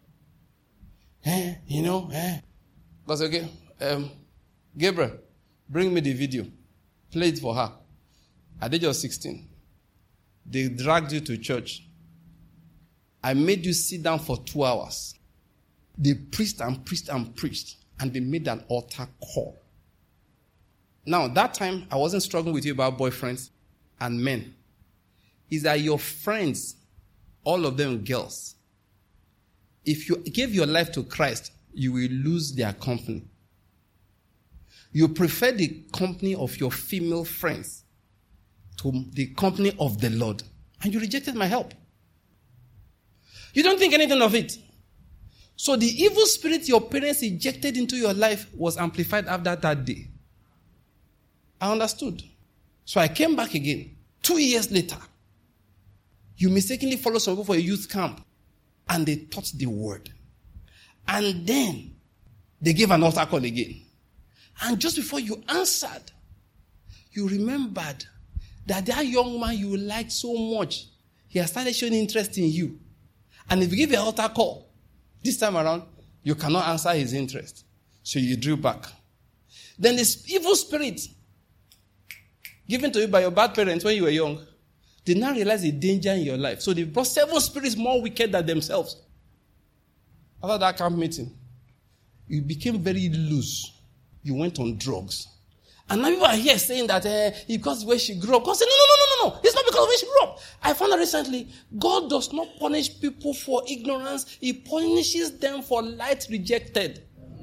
You know, That's okay. Gabriel, bring me the video. Play it for her. At the age of 16, they dragged you to church. I made you sit down for 2 hours. They preached and preached and preached, and they made an altar call. Now, that time, I wasn't struggling with you about boyfriends and men. Is that your friends, all of them girls, if you give your life to Christ, you will lose their company. You prefer the company of your female friends to the company of the Lord. And you rejected my help. You don't think anything of it. So the evil spirit your parents injected into your life was amplified after that day. I understood. So I came back again. 2 years later, you mistakenly followed some people for a youth camp. And they taught the word. And then they gave an altar call again. And just before you answered, you remembered that young man you liked so much, he has started showing interest in you. And if you give an altar call, this time around, you cannot answer his interest. So you drew back. Then this evil spirit, given to you by your bad parents when you were young, did not realize the danger in your life. So they brought 7 spirits more wicked than themselves. After that camp meeting, you became very loose. You went on drugs. And now people are here saying that because where she grew up, God said, no. No, it's not because of which he grew up. I found out recently, God does not punish people for ignorance. He punishes them for light rejected.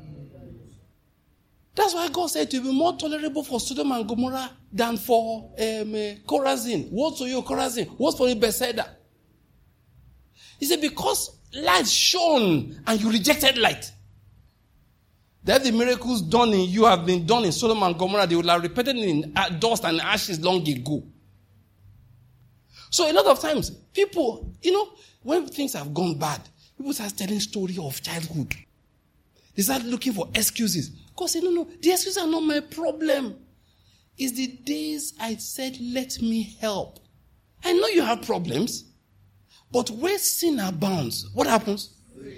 That's why God said it will be more tolerable for Sodom and Gomorrah than for Chorazin. What to you, Chorazin? What for you, Bethsaida? He said, because light shone and you rejected light. That the miracles done in you have been done in Sodom and Gomorrah. They will have repeated in dust and ashes long ago. So a lot of times, people, when things have gone bad, people start telling story of childhood. They start looking for excuses. God said, no, the excuses are not my problem. It's the days I said, let me help. I know you have problems, but where sin abounds, what happens?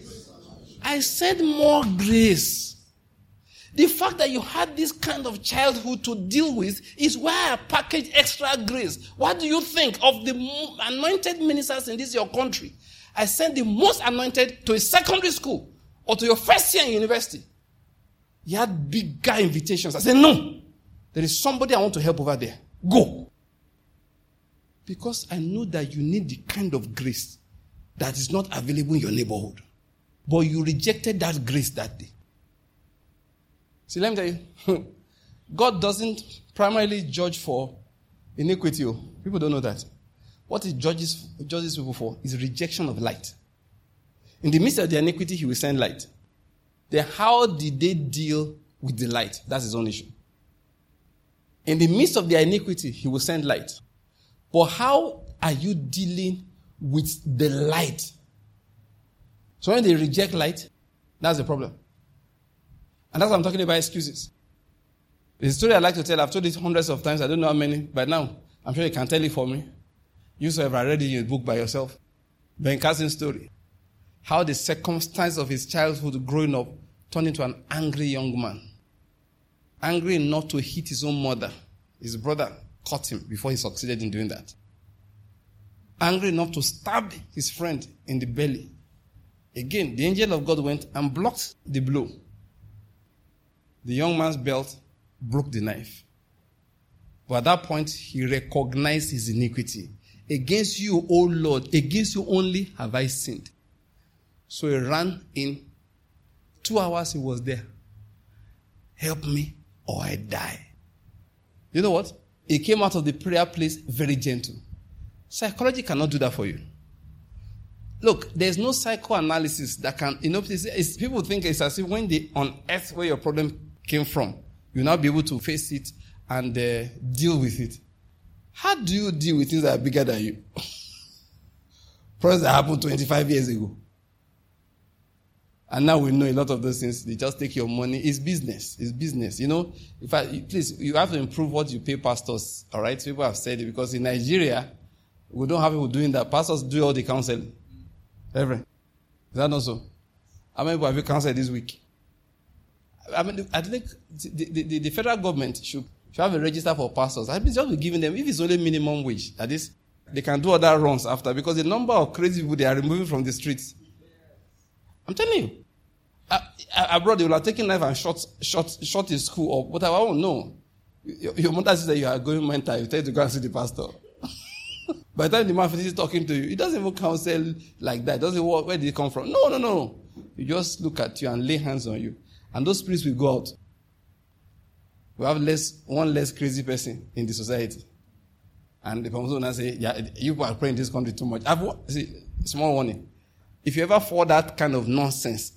I said more grace. The fact that you had this kind of childhood to deal with is why I package extra grace. What do you think of the anointed ministers in this your country? I sent the most anointed to a secondary school or to your first year in university. You had bigger invitations. I said, no, there is somebody I want to help over there. Go. Because I know that you need the kind of grace that is not available in your neighborhood. But you rejected that grace that day. See, let me tell you, God doesn't primarily judge for iniquity. People don't know that. What he judges people for is rejection of light. In the midst of the iniquity, he will send light. Then how did they deal with the light? That's his own issue. In the midst of the iniquity, he will send light. But how are you dealing with the light? So when they reject light, that's the problem. And that's what I'm talking about, excuses. The story I like to tell, I've told it hundreds of times, I don't know how many, but now I'm sure you can tell it for me. You have read it in a book by yourself. Ben Carson's story. How the circumstance of his childhood growing up turned into an angry young man. Angry enough to hit his own mother. His brother caught him before he succeeded in doing that. Angry enough to stab his friend in the belly. Again, the angel of God went and blocked the blow. The young man's belt broke the knife. But at that point, he recognized his iniquity. Against you, O Lord, against you only have I sinned. So he ran in. 2 hours he was there. Help me or I die. You know what? He came out of the prayer place very gentle. Psychology cannot do that for you. Look, there's no psychoanalysis that can, people think it's as if when they unearth where your problem came from, you'll now be able to face it and deal with it. How do you deal with things that are bigger than you? Problems that happened 25 years ago. And now we know a lot of those things. They just take your money. It's business. It's business. Please, you have to improve what you pay pastors. All right? People have said it because in Nigeria, we don't have people doing that. Pastors do all the counseling. Reverend. Is that not so? How many people have you counseled this week? I think the federal government should have a register for pastors. I just be giving them, if it's only minimum wage, that is, they can do other runs after, because the number of crazy people they are removing from the streets. I'm telling you. Abroad, they will have taken knife and shot his school up. But I don't know. Your mother says that you are going mental. You tell you to go and see the pastor. By the time the man finishes talking to you, he doesn't even counsel like that. Doesn't work. Where did it come from? No. You just look at you and lay hands on you. And those spirits will go out. We have one less crazy person in the society. And the person will say, yeah, you are praying in this country too much. Small warning. If you ever fall that kind of nonsense,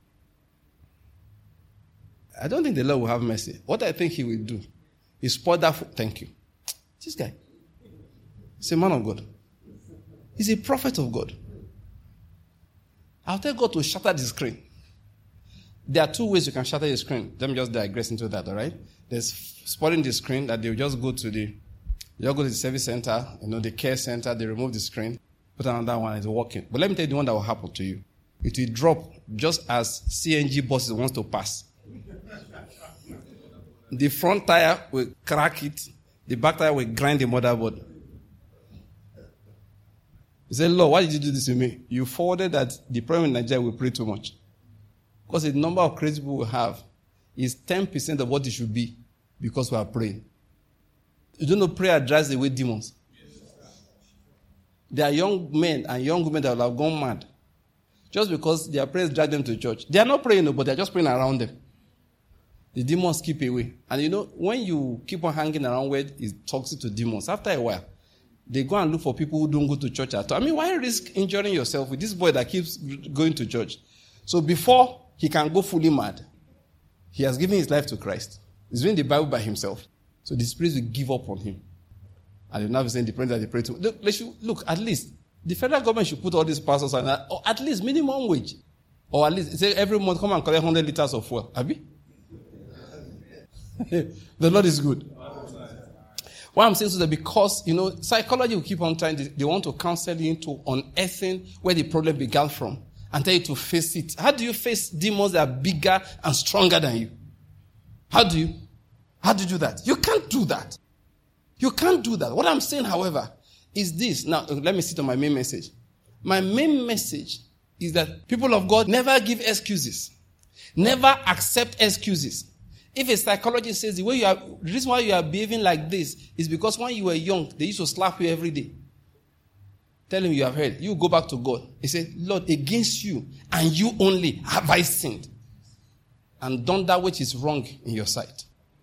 I don't think the Lord will have mercy. What I think he will do is spoil that. Thank you. This guy. He's a man of God. He's a prophet of God. I'll tell God to shatter the screen. There are 2 ways you can shatter your screen. Let me just digress into that, all right? There's spoiling the screen, that they'll just go to the service center, the care center, they remove the screen, put another one, it's working. But let me tell you the one that will happen to you. It will drop just as CNG buses wants to pass. The front tire will crack it, the back tire will grind the motherboard. He said, Lord, why did you do this to me? You forwarded that the problem in Nigeria will pray too much. Because the number of crazy people we have is 10% of what it should be, because we are praying. You don't know prayer drives away demons. There are young men and young women that will have gone mad just because their prayers drag them to church. They are not praying, but they are just praying around them. The demons keep away. And when you keep on hanging around where it's toxic to demons, after a while, they go and look for people who don't go to church at all. Why risk injuring yourself with this boy that keeps going to church? So before he can go fully mad, he has given his life to Christ. He's reading the Bible by himself. So the spirits will give up on him. And they'll now be saying the prayer that they pray to. Look, at least, the federal government should put all these pastors on, or at least minimum wage. Or at least, say every month, come and collect 100 liters of fuel. Abi? The Lord is good. Why I'm saying so that because, psychology will keep on trying, they want to counsel you into unearthing where the problem began from and tell you to face it. How do you face demons that are bigger and stronger than you? How do you do that? You can't do that. You can't do that. What I'm saying, however, is this. Now, let me sit on my main message. My main message is that people of God never give excuses. Never accept excuses. If a psychologist says the reason why you are behaving like this is because when you were young, they used to slap you every day. Tell him you have heard. You go back to God. He said, Lord, against you and you only have I sinned and done that which is wrong in your sight.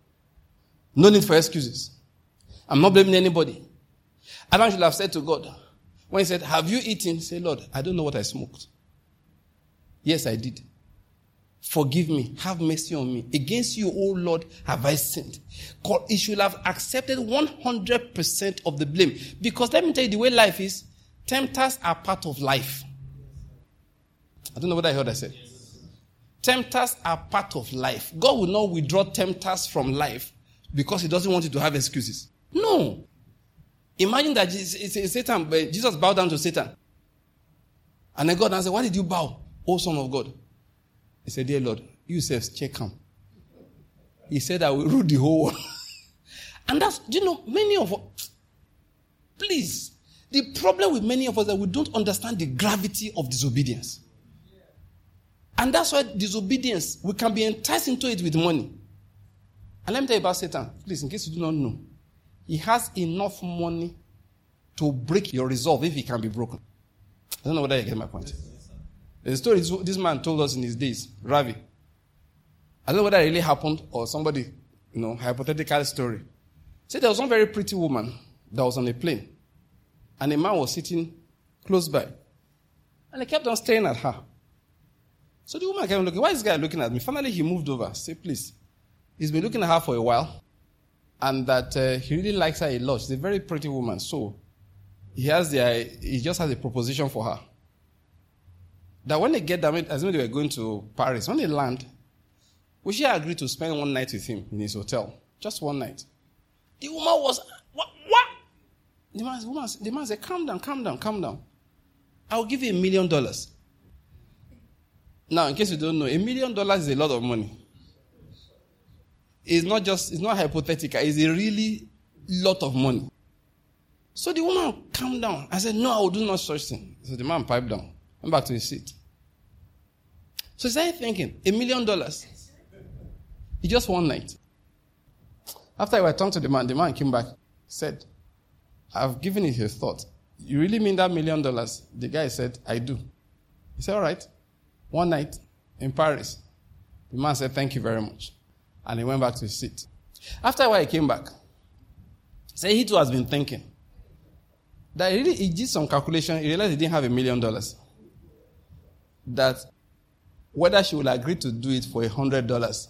No need for excuses. I'm not blaming anybody. Adam should have said to God, when he said, have you eaten? Say, Lord, I don't know what I smoked. Yes, I did. Forgive me. Have mercy on me. Against you, O Lord, have I sinned. God, he should have accepted 100% of the blame. Because let me tell you the way life is, tempters are part of life. I don't know what I heard I said. Tempters are part of life. God will not withdraw tempters from life because he doesn't want you to have excuses. No. Imagine that Jesus bowed down to Satan. And then God answered, why did you bow, O Son of God? He said, dear Lord, you yourself check him. He said, I will rule the whole world. And that's, many of us, please, the problem with many of us is that we don't understand the gravity of disobedience. And that's why disobedience, we can be enticed into it with money. And let me tell you about Satan. Please, in case you do not know. He has enough money to break your resolve if it can be broken. I don't know whether you get my point. The story this man told us in his days, Ravi. I don't know whether it really happened or somebody, hypothetical story. Said there was one very pretty woman that was on a plane. And a man was sitting close by. And he kept on staring at her. So the woman kept on looking, why is this guy looking at me? Finally, he moved over. Said, please. He's been looking at her for a while. And that he really likes her a lot. She's a very pretty woman. So he just has a proposition for her. That when they get there, as when they were going to Paris, when they land, we should agree to spend one night with him in his hotel. Just one night. The woman was, what? The man said, calm down. I'll give you $1 million. Now, in case you don't know, $1 million is a lot of money. It's not hypothetical. It's a really lot of money. So the woman calmed down. I said, no, I will do no such thing. So the man piped down. Went back to his seat. So he started thinking, $1 million. It's just one night. After I talked to the man came back, said, I've given it a thought. You really mean that $1 million? The guy said, I do. He said, all right. One night in Paris. The man said, thank you very much. And he went back to his seat. After a while, he came back. Said he too has been thinking. That he did some calculation. He realized he didn't have $1 million. That whether she would agree to do it for $100.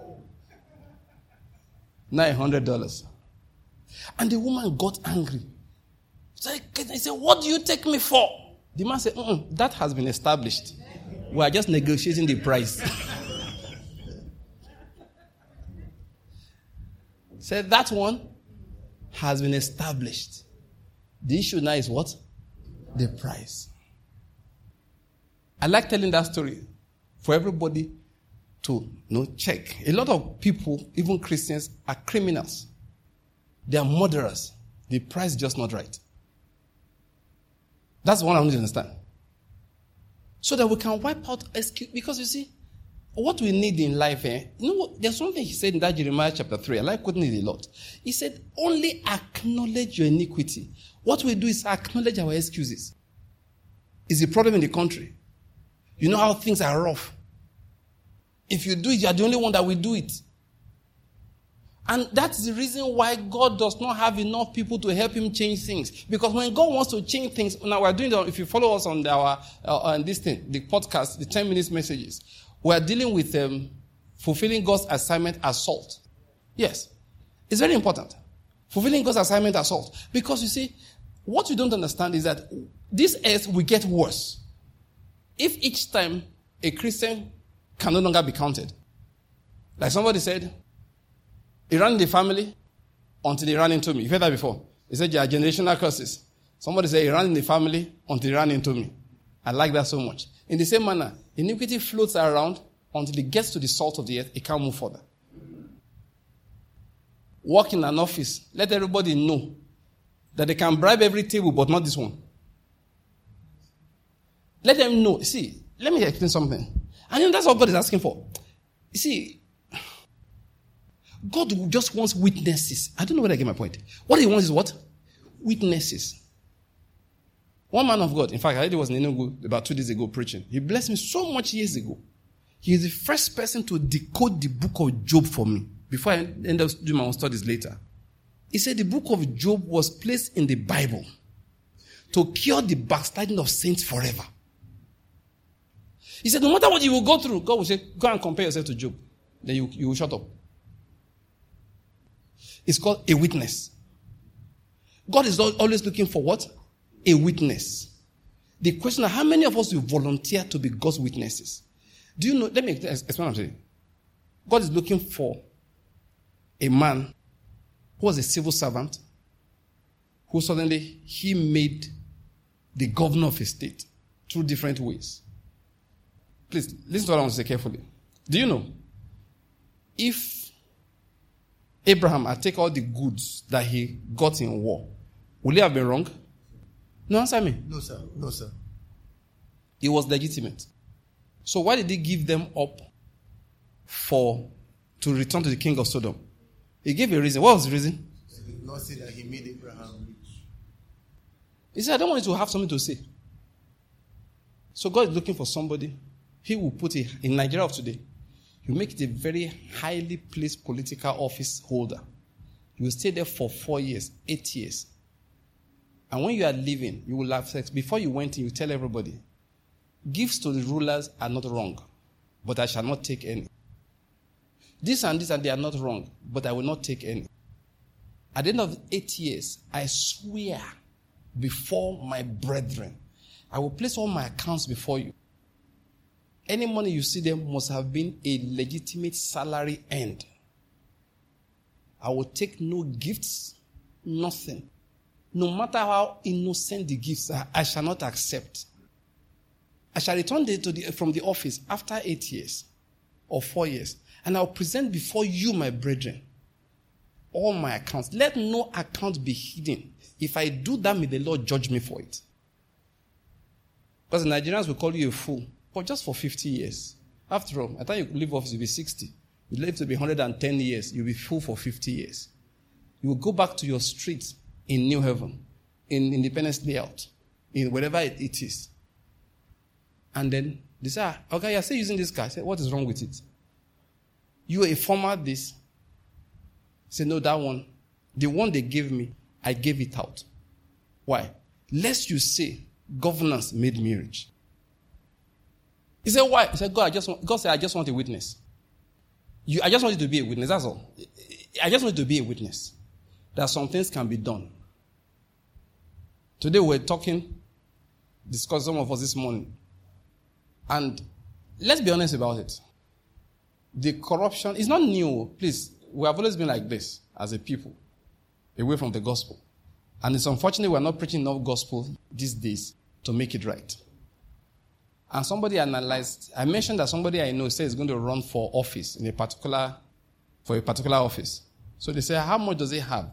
Not $100. And the woman got angry. He said, what do you take me for? The man said, that has been established. We are just negotiating the price. Said that one has been established. The issue now is what? The price. I like telling that story for everybody to check. A lot of people, even Christians, are criminals. They are murderers. The price is just not right. That's what I want you to understand. So that we can wipe out excuse. Because you see, what we need in life, you know what? There's something he said in that Jeremiah chapter 3. I like quoting it a lot. He said, only acknowledge your iniquity. What we do is acknowledge our excuses. It's a problem in the country. You know how things are rough. If you do it, you are the only one that will do it. And that's the reason why God does not have enough people to help him change things. Because when God wants to change things, now we're doing that, if you follow us on our on this thing, the podcast, the 10 minutes messages, we're dealing with fulfilling God's assignment as salt. Yes. It's very important. Fulfilling God's assignment as salt. Because you see, what you don't understand is that this earth will get worse. If each time a Christian can no longer be counted. Like somebody said, he ran in the family until he ran into me. You've heard that before. He said, there are generational curses. Somebody said, he ran in the family until he ran into me. I like that so much. In the same manner, iniquity floats around until it gets to the salt of the earth. It can't move further. Work in an office. Let everybody know that they can bribe every table, but not this one. Let them know. See, let me explain something. And that's what God is asking for. You see, God just wants witnesses. I don't know whether I get my point. What he wants is what? Witnesses. One man of God, in fact, I was in Enugu about 2 days ago preaching. He blessed me so much years ago. He is the first person to decode the book of Job for me before I end up doing my own studies later. He said the book of Job was placed in the Bible to cure the backsliding of saints forever. He said, no matter what you will go through, God will say, go and compare yourself to Job. Then you will shut up. It's called a witness. God is always looking for what? A witness. The question is, how many of us will volunteer to be God's witnesses? Do you know? Let me explain what I'm saying. God is looking for a man who was a civil servant, who suddenly he made the governor of a state through different ways. Please, listen to what I want to say carefully. Do you know? If Abraham had taken all the goods that he got in war, would he have been wrong? No, answer me. No, sir. No, sir. It was legitimate. So why did he give them up to return to the king of Sodom? He gave a reason. What was the reason? He did not say that he made Abraham rich. He said, I don't want you to have something to say. So God is looking for somebody. He will put it in Nigeria of today. You make it a very highly placed political office holder. You will stay there for 4 years, 8 years. And when you are leaving, you will have sex. Before you went in, you tell everybody, gifts to the rulers are not wrong, but I shall not take any. This and they are not wrong, but I will not take any. At the end of 8 years, I swear before my brethren, I will place all my accounts before you. Any money you see them must have been a legitimate salary earned. I will take no gifts, nothing. No matter how innocent the gifts are, I shall not accept. I shall return from the office after 8 years or 4 years, and I will present before you, my brethren, all my accounts. Let no account be hidden. If I do that, may the Lord judge me for it. Because the Nigerians will call you a fool. But just for 50 years. After all, I thought you could leave office, you'll be 60. You live to be 110 years, you'll be full for 50 years. You will go back to your street in New Haven, in Independence Layout, in wherever it is. And then they say, okay, you're still using this car. I said, what is wrong with it? You are a former this. I said, no, that one. The one they gave me, I gave it out. Why? Lest you say, governance made me rich. He said, why? He said, God said, I just want a witness. I just want you to be a witness, that's all. I just want you to be a witness. That some things can be done. Today we're discussing some of us this morning. And let's be honest about it. The corruption is not new. Please, we have always been like this as a people, away from the gospel. And it's unfortunate we're not preaching enough gospel these days to make it right. And somebody analyzed, I mentioned that somebody I know says is going to run for office for a particular office. So they say, how much does he have?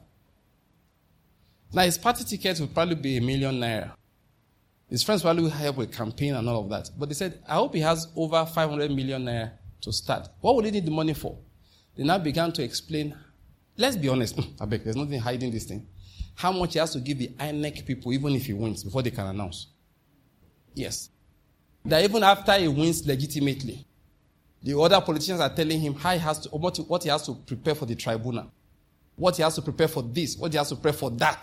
Now his party ticket would probably be ₦1 million. His friends probably will help with campaign and all of that. But they said, I hope he has over 500 million naira to start. What will he need the money for? They now began to explain. Let's be honest. I beg, there's nothing hiding this thing. How much he has to give the INEC people, even if he wins, before they can announce. Yes. That even after he wins legitimately, the other politicians are telling him how he has to, what he has to prepare for the tribunal, what he has to prepare for this, what he has to prepare for that.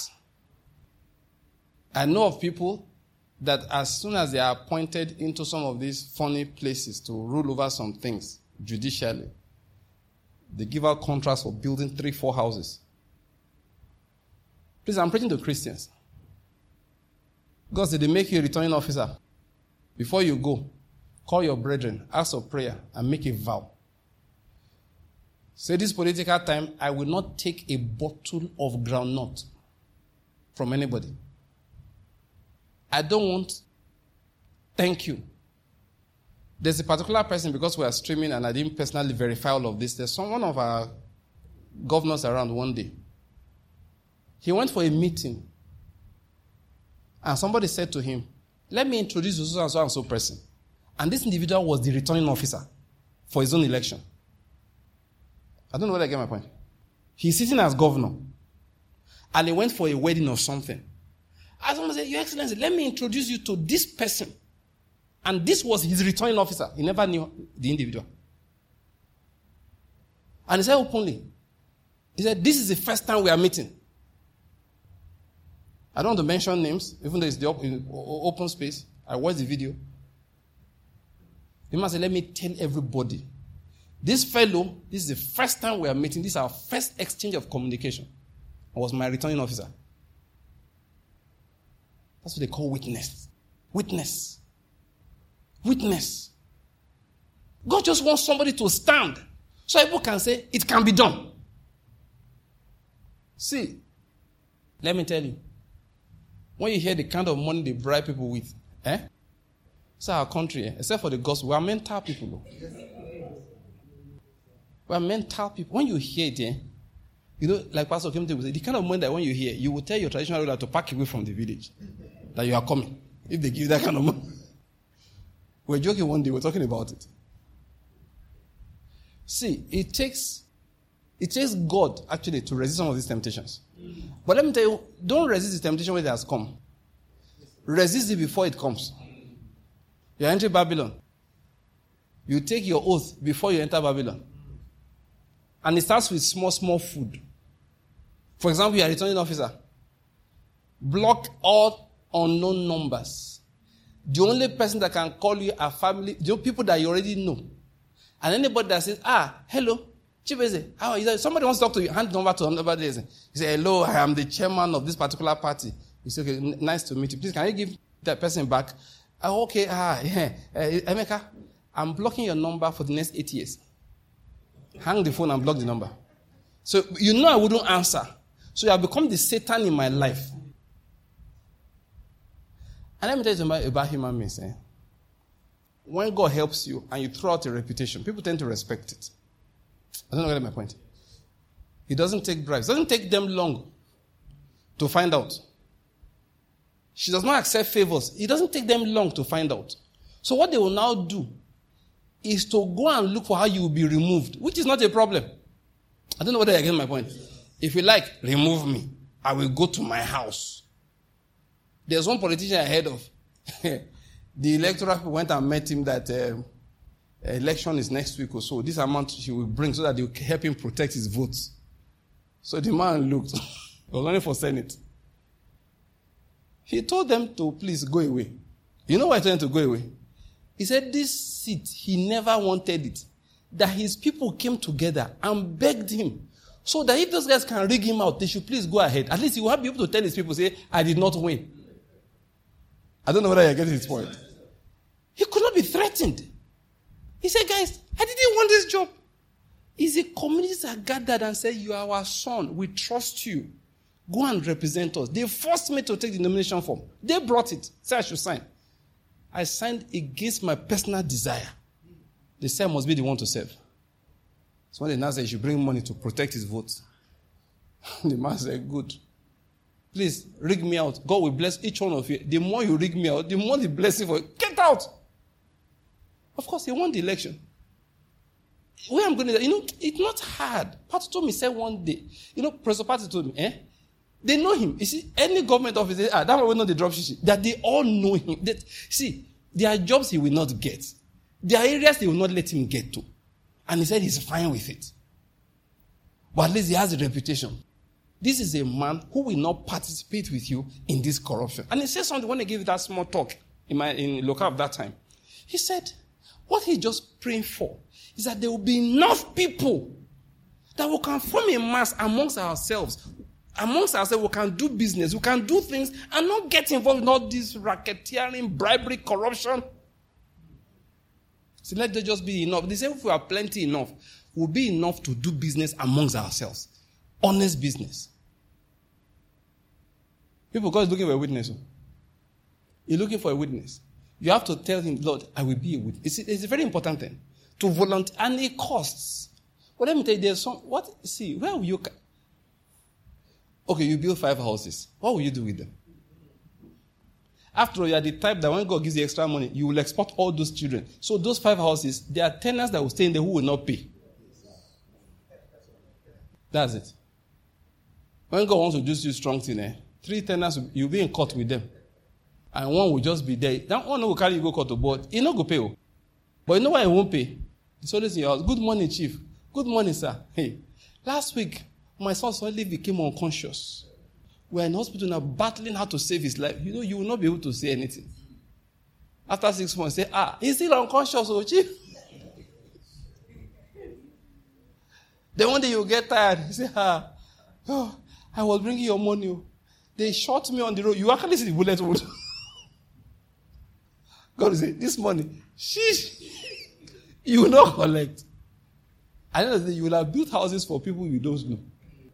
I know of people that as soon as they are appointed into some of these funny places to rule over some things judicially, they give out contracts for building 3-4 houses. Please, I'm preaching to Christians. God said they make you a returning officer. Before you go, call your brethren, ask for prayer, and make a vow. Say this political time, I will not take a bottle of groundnut from anybody. I don't want thank you. There's a particular person, because we are streaming and I didn't personally verify all of this, there's one of our governors around one day. He went for a meeting and somebody said to him, let me introduce you to so and so person. And this individual was the returning officer for his own election. I don't know whether I get my point. He's sitting as governor and he went for a wedding or something. And someone said, Your Excellency, let me introduce you to this person. And this was his returning officer. He never knew the individual. And he said openly, he said, this is the first time we are meeting. I don't want to mention names, even though it's the open space. I watched the video. The man said, let me tell everybody. This fellow, this is the first time we are meeting. This is our first exchange of communication. I was my returning officer. That's what they call witness. Witness. Witness. God just wants somebody to stand so people can say, it can be done. See, let me tell you. When you hear the kind of money they bribe people with, it's our country, except for the gospel, we are mental people. We are mental people. When you hear it, you know, like Pastor Kimte would say, the kind of money that when you hear, you will tell your traditional ruler to pack away from the village, that you are coming, if they give you that kind of money. We were joking one day, we were talking about it. See, it takes God, actually, to resist some of these temptations. But let me tell you, don't resist the temptation when it has come. Resist it before it comes. You enter Babylon. You take your oath before you enter Babylon. And it starts with small food. For example, you are a returning officer. Block all unknown numbers. The only person that can call you are family, the people that you already know. And anybody that says, hello, Chibeze, how are you? Somebody wants to talk to you, hand the number to another person. You say, hello, I am the chairman of this particular party. You say, okay, nice to meet you. Please, can you give that person back? Okay, Emeka, I'm blocking your number for the next 8 years. Hang the phone and block the number. So, you know I wouldn't answer. So, you have become the Satan in my life. And let me tell you something about human beings. When God helps you and you throw out a reputation, people tend to respect it. I don't know whether my point. He doesn't take bribes. It doesn't take them long to find out. She does not accept favors. It doesn't take them long to find out. So what they will now do is to go and look for how you will be removed, which is not a problem. I don't know whether I get my point. If you like, remove me. I will go to my house. There's one politician I heard of. The electoral people went and met him that election is next week or so. This amount he will bring so that they will help him protect his votes. So the man looked. It was only for Senate. He told them to please go away. You know why he told them to go away? He said this seat, he never wanted it. That his people came together and begged him. So that if those guys can rig him out, they should please go ahead. At least he will have be able to tell his people, say, I did not win. I don't know whether you're getting his point. He could not be threatened. He said, guys, I didn't want this job. It's the communities that gathered and said, you are our son. We trust you. Go and represent us. They forced me to take the nomination form. They brought it. Said I should sign. I signed against my personal desire. They said I must be the one to serve. So when they now said he should bring money to protect his votes, the man said, good. Please, rig me out. God will bless each one of you. The more you rig me out, the more the blessing for you. Get out! Of course, he won the election. where I'm going to, it's not hard. Pastor told me, said one day, Professor Pastor told me, they know him. You see, any government officer, that one will know the drop shishi. That they all know him. See, there are jobs he will not get. There are areas they will not let him get to. And he said he's fine with it. But at least he has a reputation. This is a man who will not participate with you in this corruption. And he said something when he gave that small talk in local of that time. He said, what he's just praying for is that there will be enough people that we can form a mass amongst ourselves. Amongst ourselves, we can do business, we can do things, and not get involved in all this racketeering, bribery, corruption. So let there just be enough. They say if we are plenty enough, we'll be enough to do business amongst ourselves. Honest business. People, God is looking for a witness. You're looking for a witness. You have to tell him, Lord, I will be a witness. It's a very important thing. To volunteer, and it costs. But let me tell you, there's where will you... Okay, you build 5 houses. What will you do with them? After all, you are the type that when God gives you extra money, you will export all those children. So those 5 houses, there are tenants that will stay in there who will not pay. That's it. When God wants to do you strong thing, 3 tenants, you'll be in court with them. And one will just be there. That one will carry you go court to board. He not go pay. But you know why he won't pay? It's always in your house. Good morning, chief. Good morning, sir. Hey, last week, my son suddenly became unconscious. We're in hospital now battling how to save his life. You will not be able to say anything. After 6 months, say, he's still unconscious, oh, chief. Then one day you'll get tired. You say, I was bringing your money. They shot me on the road. You actually see the bullet wound. God will say, this money, sheesh, you will not collect. I know that you will have built houses for people you don't know.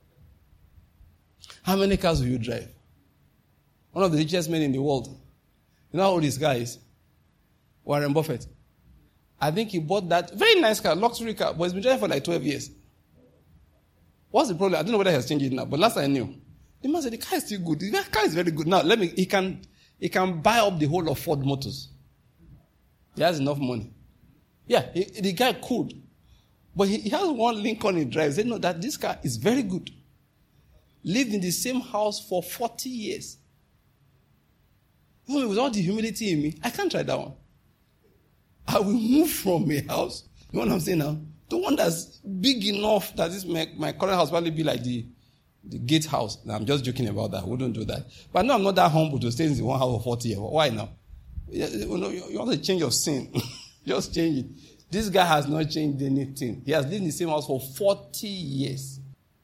How many cars will you drive? One of the richest men in the world. You know how old this guy is? Warren Buffett. I think he bought that very nice car, luxury car, but it's been driving for like 12 years. What's the problem? I don't know whether he has changed it now, but last I knew, the man said the car is still good. The car is very good. Now, he can buy up the whole of Ford Motors. He has enough money. Yeah, the guy could. But he has one Lincoln he drives. They know that this car is very good. Lived in the same house for 40 years. Even with all the humility in me, I can't try that one. I will move from a house, you know what I'm saying now, to one that's big enough that my current house probably be like the Gate house. Now, I'm just joking about that. We don't do that. But no, I'm not that humble to stay in the one house for 40 years. Why now? You want to change your sin. Just change it. This guy has not changed anything. He has lived in the same house for 40 years.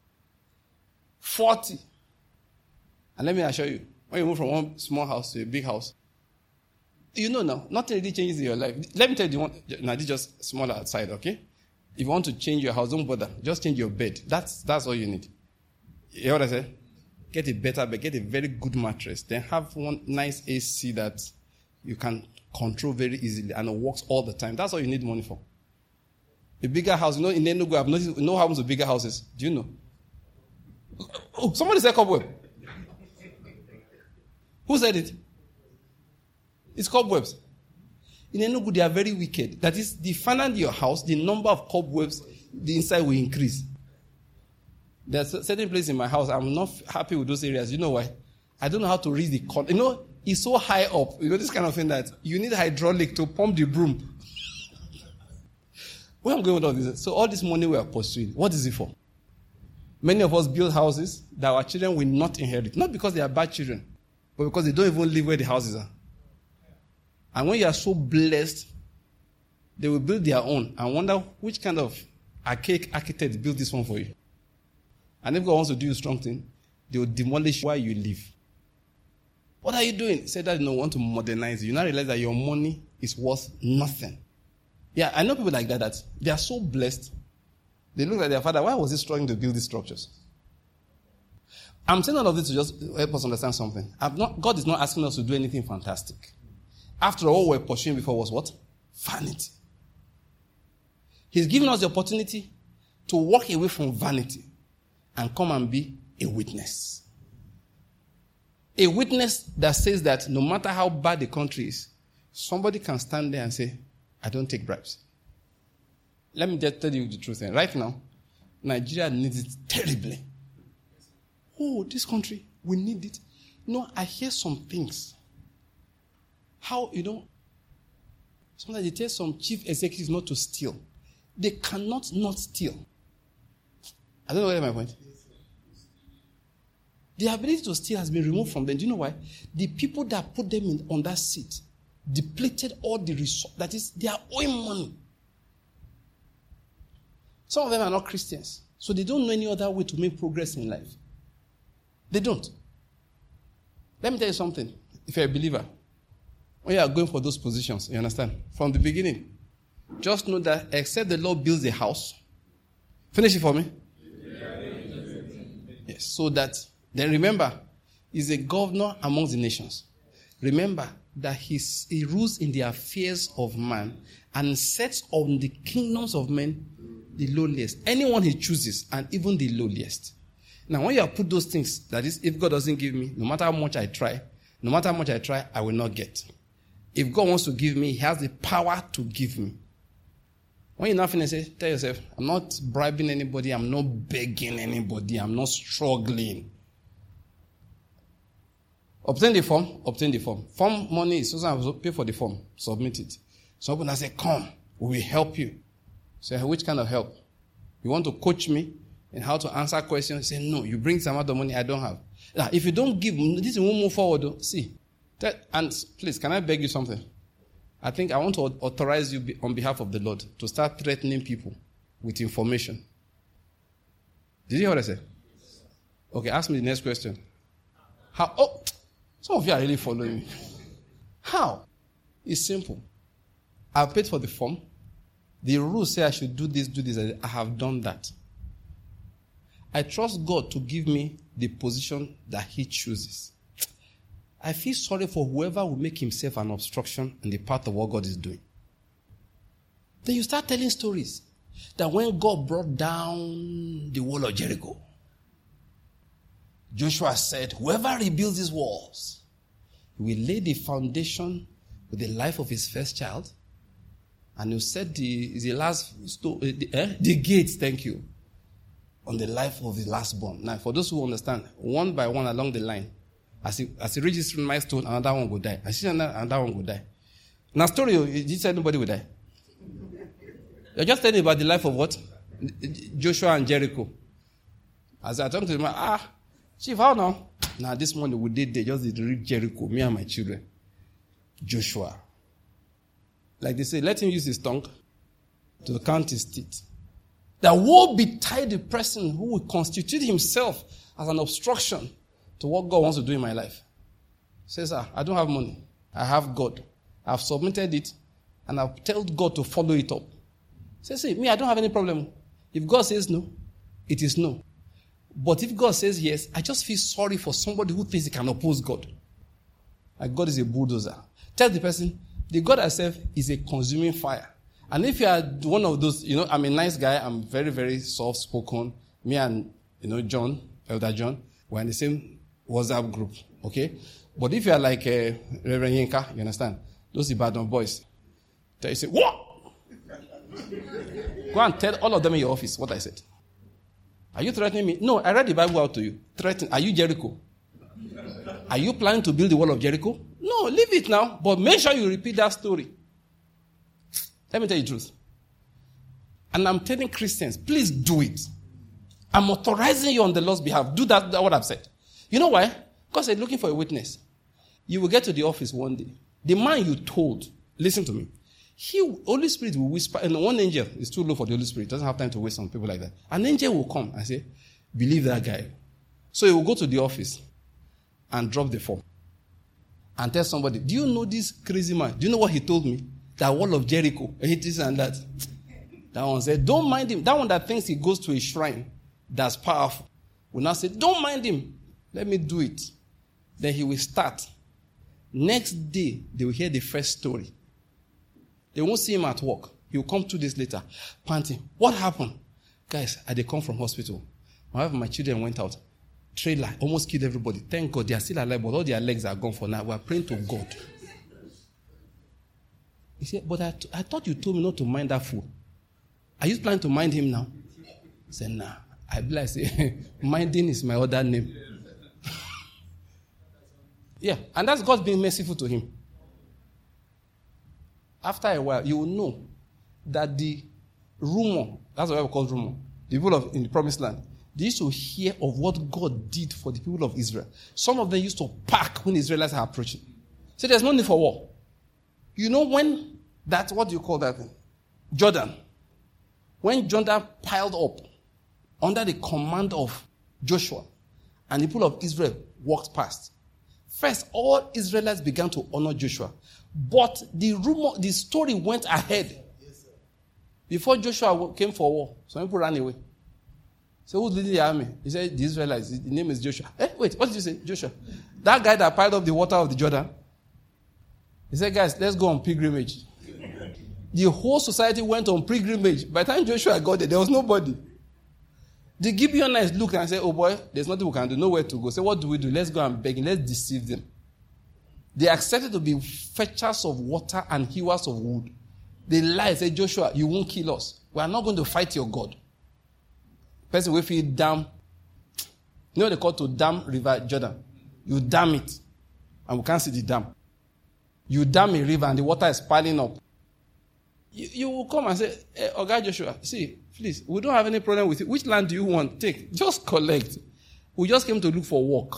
40. And let me assure you, when you move from one small house to a big house, now, nothing really changes in your life. Let me tell you, this is just small outside, okay? If you want to change your house, don't bother. Just change your bed. That's all you need. You know what I said? Get a better bed, get a very good mattress, then have one nice AC that you can control very easily and it works all the time. That's all you need money for. A bigger house, in Enugu, I've noticed, what happens to bigger houses? Do you know? Oh, somebody said cobweb. Who said it? It's cobwebs. In Enugu, they are very wicked. That is, the further your house, the number of cobwebs, the inside will increase. There's a certain place in my house, I'm not happy with those areas. You know why? I don't know how to read the it's so high up. This kind of thing that you need hydraulic to pump the broom. Where I'm going with all this? So all this money we are pursuing, what is it for? Many of us build houses that our children will not inherit. Not because they are bad children, but because they don't even live where the houses are. And when you are so blessed, they will build their own and wonder which kind of archaic architect built this one for you. And if God wants to do a strong thing, they will demolish where you live. What are you doing? Say that you want to modernize you. You now realize that your money is worth nothing. Yeah, I know people like that they are so blessed. They look at their father. Why was he struggling to build these structures? I'm saying all of this to just help us understand something. God is not asking us to do anything fantastic. After all, we're pursuing before was what? Vanity. He's giving us the opportunity to walk away from vanity and come and be a witness. A witness that says that no matter how bad the country is, somebody can stand there and say, I don't take bribes. let me just tell you the truth. Right now, Nigeria needs it terribly. Oh, this country, we need it. I hear some things. How, sometimes they tell some chief executives not to steal. They cannot not steal. I don't know where my point. The ability to steal has been removed from them. Do you know why? The people that put them on that seat depleted all the resources. That is, they are owing money. Some of them are not Christians. So they don't know any other way to make progress in life. They don't. Let me tell you something. If you're a believer, when you are going for those positions, you understand? From the beginning, just know that except the Lord builds a house. Finish it for me. Yes, so that, then remember, he's a governor amongst the nations. Remember that he rules in the affairs of man and sets on the kingdoms of men the lowliest. Anyone he chooses, and even the lowliest. Now, when you have put those things, that is, if God doesn't give me, no matter how much I try, I will not get. If God wants to give me, he has the power to give me. When you're not finished, tell yourself, I'm not bribing anybody, I'm not begging anybody, I'm not struggling. Obtain the form. Form money is so pay for the form, submit it. Some people say, come, we will help you. Say, which kind of help? You want to coach me in how to answer questions? Say, no, you bring some amount of money I don't have. Now, if you don't give, this won't move forward. Though. See, and please, can I beg you something? I think I want to authorize you on behalf of the Lord to start threatening people with information. Did you hear what I said? Okay, ask me the next question. How? Oh, some of you are really following me. How? It's simple. I've paid for the form. The rules say I should do this. I have done that. I trust God to give me the position that he chooses. I feel sorry for whoever will make himself an obstruction in the path of what God is doing. Then you start telling stories that when God brought down the wall of Jericho, Joshua said, whoever rebuilds these walls, he will lay the foundation with the life of his first child, and he'll set the gates, thank you, on the life of the last born. Now, for those who understand, one by one along the line, as he reaches the milestone, another one will die. As another one will die. Now, story, you said nobody will die. You're just telling about the life of what? Joshua and Jericho. As I talk to him, Chief, how now? Now, this morning we did just read Jericho, me and my children. Joshua. Like they say, let him use his tongue to count his teeth. That woe betide the person who will constitute himself as an obstruction to what God wants to do in my life. Says, I don't have money. I have God. I've submitted it, and I've told God to follow it up. Says, me, I don't have any problem. If God says no, it is no. But if God says yes, I just feel sorry for somebody who thinks he can oppose God. Like God is a bulldozer. Tell the person, the God I serve is a consuming fire. And if you are one of those, I'm a nice guy, I'm very, very soft-spoken. Me and, John, Elder John, we're in the same WhatsApp group, okay? But if you are like Reverend Yinka, you understand? Those Ibadan boys. You say, what? Go and tell all of them in your office what I said. Are you threatening me? No, I read the Bible out to you. Are you Jericho? Are you planning to build the wall of Jericho? No, leave it now. But make sure you repeat that story. Let me tell you the truth. And I'm telling Christians, please do it. I'm authorizing you on the Lord's behalf. Do that what I've said. You know why? Because they're looking for a witness. You will get to the office one day. The man you told, listen to me. Holy Spirit will whisper, and one angel is too low for the Holy Spirit. Doesn't have time to waste on people like that. An angel will come and say, believe that guy. So he will go to the office and drop the form and tell somebody, do you know this crazy man? Do you know what he told me? That wall of Jericho, this and that. That one said, don't mind him. That one that thinks he goes to a shrine that's powerful will now say, don't mind him. Let me do it. Then he will start. Next day, they will hear the first story. They won't see him at work. He will come 2 days later, panting. What happened? Guys, I come from hospital. My wife and my children went out. Trailer almost killed everybody. Thank God they are still alive, but all their legs are gone for now. We are praying to God. He said, but I thought you told me not to mind that fool. Are you planning to mind him now? He said, nah. I be like, say, minding is my other name. Yeah, and that's God being merciful to him. After a while, you will know that the rumor, that's what we call rumor, the people in the promised land, they used to hear of what God did for the people of Israel. Some of them used to pack when the Israelites are approaching. So there's no need for war. You know when that, what do you call that thing? Jordan. When Jordan piled up under the command of Joshua and the people of Israel walked past. First, all Israelites began to honor Joshua. But the story went ahead. Before Joshua came for war, some people ran away. So who's leading the army? He said, the Israelites. His name is Joshua. Wait, what did you say? Joshua. That guy that piled up the water of the Jordan. He said, guys, let's go on pilgrimage. The whole society went on pilgrimage. By the time Joshua got there was nobody. The Gibeonites looked and said, oh boy, there's nothing we can do, nowhere to go. So what do we do? Let's go and beg him. Let's deceive them. They accepted to be fetchers of water and hewers of wood. They lied, said, Joshua, you won't kill us. We are not going to fight your God. Person will feel dam. You know what they call to dam river Jordan? You dam it, and we can't see the dam. You dam a river, and the water is piling up. You will come and say, hey, Oga Joshua, see, please, we don't have any problem with it. Which land do you want? Take. Just collect. We just came to look for work.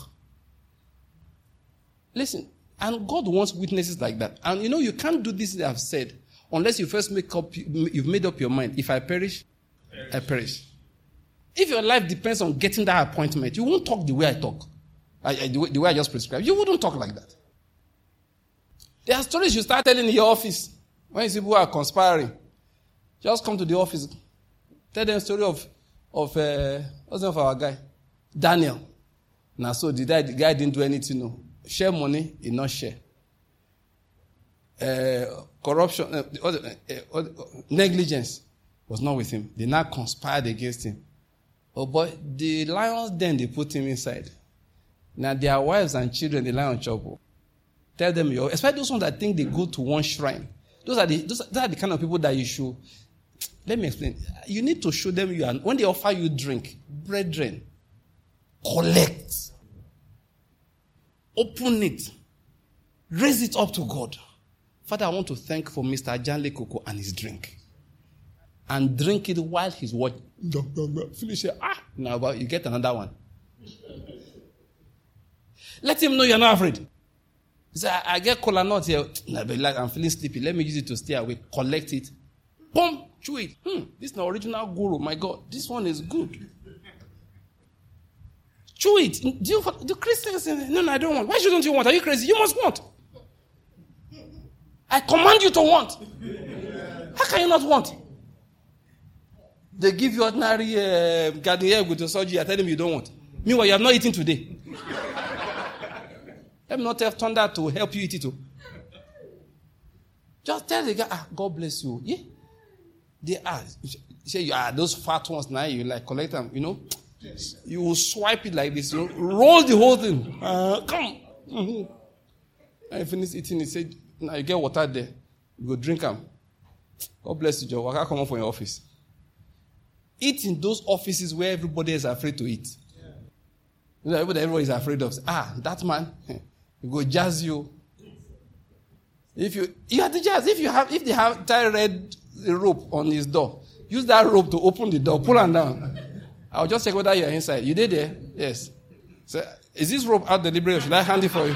Listen, and God wants witnesses like that. And you know, you can't do this, I've said, unless you first you've made up your mind. If I perish, I perish. If your life depends on getting that appointment, you won't talk the way I talk. The way I just prescribed. You wouldn't talk like that. There are stories you start telling in your office. When you see people are conspiring, just come to the office. Tell them a story of what's the name of our guy? Daniel. Now, so the guy didn't do anything, no. Share money, he not share. Corruption, negligence was not with him. They now conspired against him. Oh boy, the lions then they put him inside. Now their wives and children, they lie on trouble. Tell them, especially those ones that think they go to one shrine. Those are the kind of people that you should. Let me explain. You need to show them when they offer you drink, brethren, collect. Open it. Raise it up to God. Father, I want to thank for Mr. Janle Koko and his drink. And drink it while he's watching. Finish it. Now you get another one. Let him know you're not afraid. He said, I get cola nut here. I'm feeling sleepy. Let me use it to stay awake. Collect it. Boom. Chew it. This is the original guru. My God. This one is good. Chew it. Do Christians say, no, I don't want. Why shouldn't you want? Are you crazy? You must want. I command you to want. How can you not want? They give you ordinary garden with the surgery. I tell them you don't want. Meanwhile, you have not eaten today. Let me not have thunder to help you eat it too. Just tell the guy, God bless you. Yeah. They are. Say you are those fat ones now, you like collect them, You will swipe it like this, roll the whole thing. Come. Mm-hmm. I finished eating, he said, now you get water there. You go drink them. God bless you, Joe. I can't come up from your office. Eat in those offices where everybody is afraid to eat. Yeah. Everybody is afraid of. That man, you go jazz you. If you have to jazz. If they have tie red rope on his door, use that rope to open the door. Pull him down. I'll just check whether you're inside. You did there? Yes. So, is this rope out deliberate or should I hand it for you?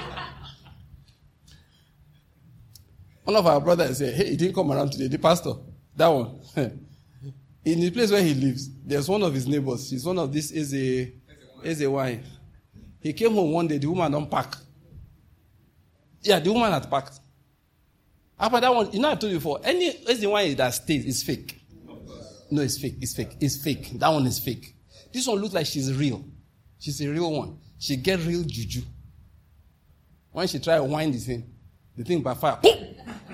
One of our brothers said, hey, he didn't come around today. The pastor, that one. In the place where he lives, there's one of his neighbors. She's one of this is a wine. He came home one day, the woman don't pack. Yeah, the woman had packed. After that one, I told you before, any is wine that stays is fake. No, it's fake. It's fake. That one is fake. This one looks like she's real. She's a real one. She get real juju. When she try to wind the thing by fire. Boom!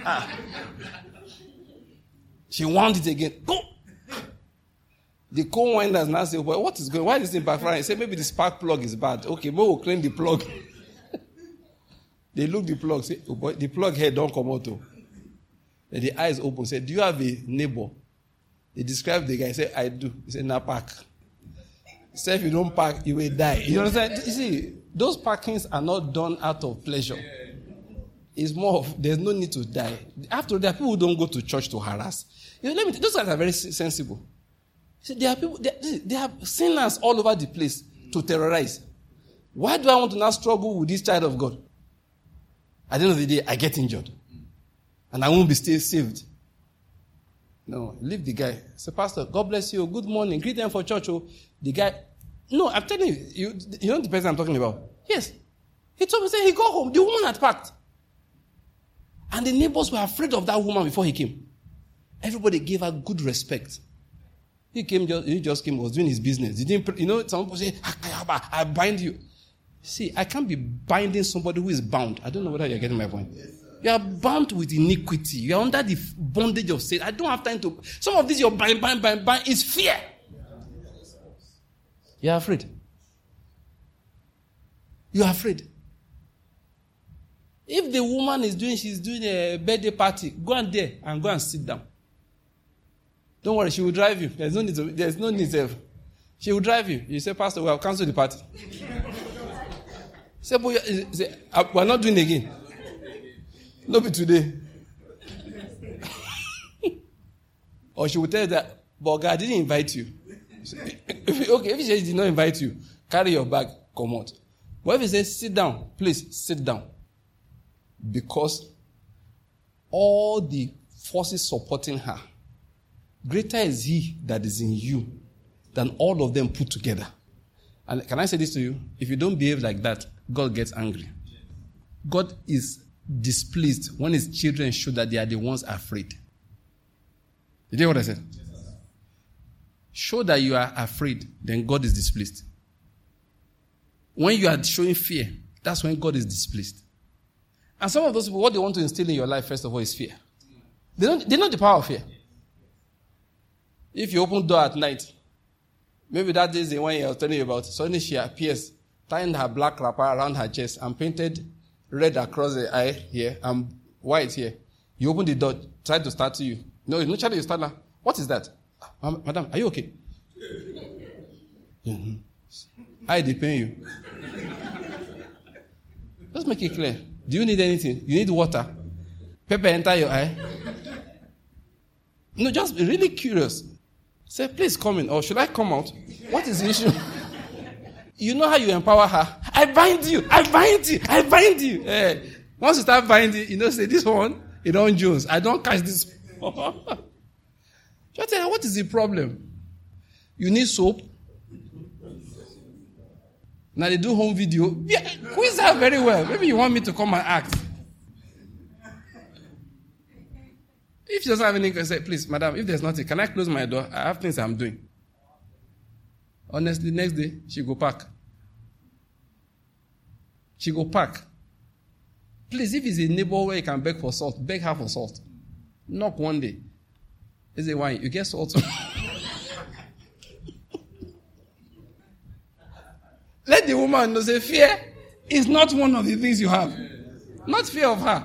She wound it again. Boom! The co-winders now say, well, what is going on? Why is this thing backfiring? He said, maybe the spark plug is bad. Okay, but we'll clean the plug. They look the plug, say, oh boy, the plug head don't come out. Then the eyes open, say, do you have a neighbor He described the guy. He said, I do. He said, now park. He said, if you don't park, you will die. You understand? You see, those parkings are not done out of pleasure. It's more of, there's no need to die. After all, there are people who don't go to church to harass. You know, those guys are very sensible. See, there are people, they have sinners all over the place to terrorize. Why do I want to now struggle with this child of God? At the end of the day, I get injured. And I won't be still saved. No, leave the guy. Say, Pastor, God bless you. Good morning. Greet them for church. Oh. The guy, no, I'm telling you, you know the person I'm talking about? Yes. He told me, say, he got home. The woman had packed. And the neighbors were afraid of that woman before he came. Everybody gave her good respect. He just came, was doing his business. He didn't, some people say, I bind you. See, I can't be binding somebody who is bound. I don't know whether you're getting my point. You are bound with iniquity. You are under the bondage of sin. I don't have time to. Some of this, your bind is fear. You are afraid. You are afraid. If the woman she's doing a birthday party, go and there and go and sit down. Don't worry, she will drive you. There's no need to. She will drive you. You say, Pastor, we have canceled the party. Say, but we're not doing it again. Not be today. Or she will tell you that, but God didn't invite you. Okay, if she did not invite you, carry your bag, come out. But if he says, sit down, please sit down. Because all the forces supporting her, greater is he that is in you than all of them put together. And can I say this to you? If you don't behave like that, God gets angry. God is displeased when his children show that they are the ones afraid. You hear what I said? Show that you are afraid, then God is displeased. When you are showing fear, that's when God is displeased. And some of those people, what they want to instill in your life, first of all, is fear. They know the power of fear. If you open door at night, maybe that is the one I was telling you about, suddenly she appears, tying her black wrapper around her chest and painted red across the eye here and white here. You open the door, try to start to you. No, child, you start now. What is that? Madam, are you okay? Mm-hmm. I depend you. Let's make it clear. Do you need anything? You need water? Pepper enter your eye? No, just be really curious. Say, please come in. Or should I come out? What is the issue? You know how you empower her? I bind you. I bind you. I bind you. Once you start binding, say, this one, it don't Jones. I don't catch this. Just tell her, what is the problem? You need soap? Now they do home video. Yeah, quiz her very well. Maybe you want me to come and act. If she doesn't have anything, say, please, madam, if there's nothing, can I close my door? I have things I'm doing. Honestly, next day, she go pack. She go pack. Please, if it's a neighbor where you can beg for salt, beg her for salt. Knock one day. They say, why? You get salt. Let the woman know, say, fear is not one of the things you have. Not fear of her.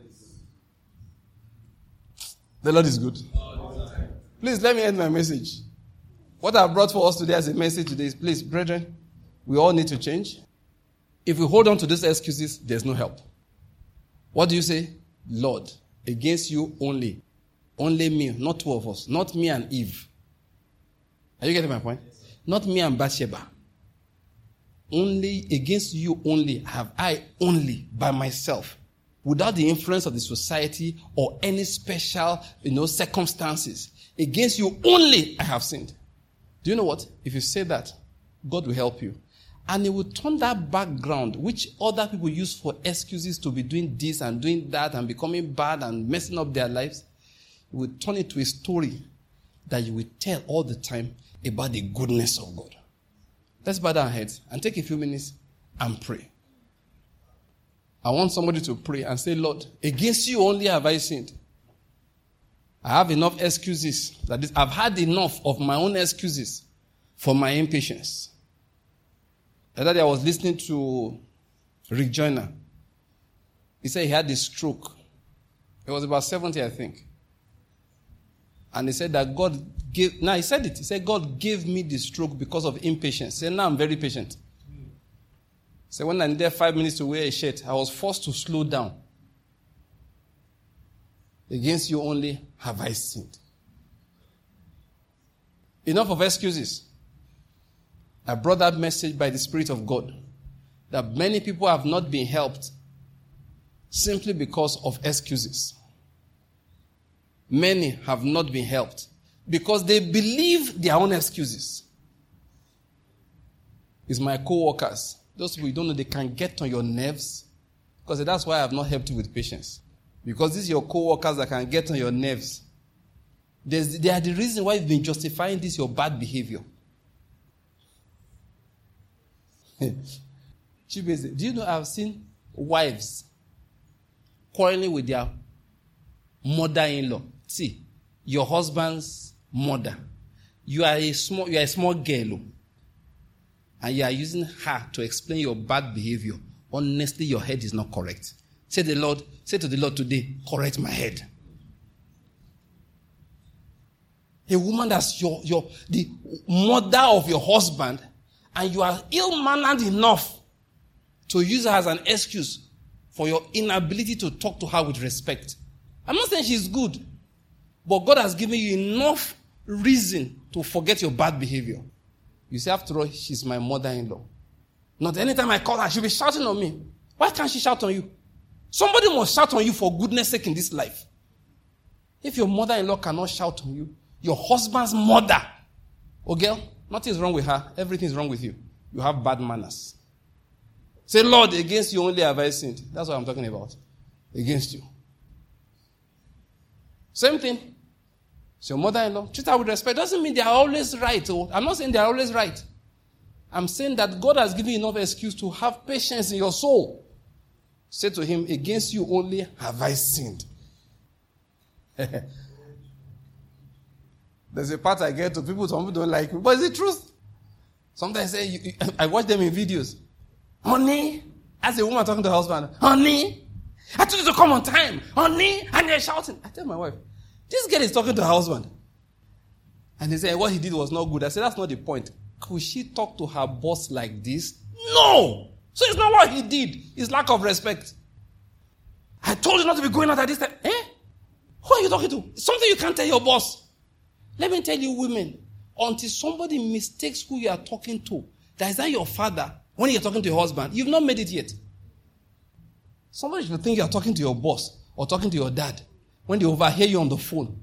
The Lord is good. Please, let me end my message. What I brought for us today as a message today is, please, brethren, we all need to change. If we hold on to these excuses, there's no help. What do you say? Lord, against you only. Only me, not two of us. Not me and Eve. Are you getting my point? Not me and Bathsheba. Only against you only have I only by myself, without the influence of the society or any special, circumstances. Against you only I have sinned. Do you know what? If you say that, God will help you. And he will turn that background, which other people use for excuses to be doing this and doing that and becoming bad and messing up their lives, he will turn it to a story that you will tell all the time about the goodness of God. Let's bow our heads and take a few minutes and pray. I want somebody to pray and say, Lord, against you only have I sinned. I have enough excuses. I've had enough of my own excuses for my impatience. The other day I was listening to Rick Joyner. He said he had a stroke. It was about 70, I think. And he said that God gave, now he said it, he said God gave me the stroke because of impatience. He said now I'm very patient. He said when I needed 5 minutes to wear a shirt, I was forced to slow down. Against you only have I sinned. Enough of excuses. I brought that message by the Spirit of God that many people have not been helped simply because of excuses. Many have not been helped because they believe their own excuses. It's my co-workers. Those people you don't know, they can get on your nerves. Because that's why I have not helped you with patience. Because these are your co-workers that can get on your nerves. They are the reason why you've been justifying this, your bad behavior. Chibeze, do you know I've seen wives quarreling with their mother-in-law? See, your husband's mother. You are a small girl. And you are using her to explain your bad behavior. Honestly, your head is not correct. Say to the Lord today, correct my head. A woman that's the mother of your husband, and you are ill-mannered enough to use her as an excuse for your inability to talk to her with respect. I'm not saying she's good, but God has given you enough reason to forget your bad behavior. You say, after all, she's my mother-in-law. Not anytime I call her, she'll be shouting on me. Why can't she shout on you? Somebody must shout on you for goodness sake in this life. If your mother-in-law cannot shout on you, your husband's mother, oh girl, nothing is wrong with her. Everything is wrong with you. You have bad manners. Say, Lord, against you only have I sinned. That's what I'm talking about. Against you. Same thing. So your mother-in-law, treat her with respect. Doesn't mean they are always right. I'm not saying they are always right. I'm saying that God has given you enough excuse to have patience in your soul. Say to him, against you only have I sinned. There's a part I get to people, some people don't like me, but it's the truth. Sometimes I say, I watch them in videos. Honey, as a woman talking to her husband, honey, I told you to come on time. Honey, and they're shouting. I tell my wife, this girl is talking to her husband. And they say, what he did was not good. I said, that's not the point. Could she talk to her boss like this? No! So it's not what he did. It's lack of respect. I told you not to be going out at this time. Who are you talking to? It's something you can't tell your boss. Let me tell you, women, until somebody mistakes who you are talking to, that is not your father, when you're talking to your husband, you've not made it yet. Somebody should think you're talking to your boss or talking to your dad when they overhear you on the phone.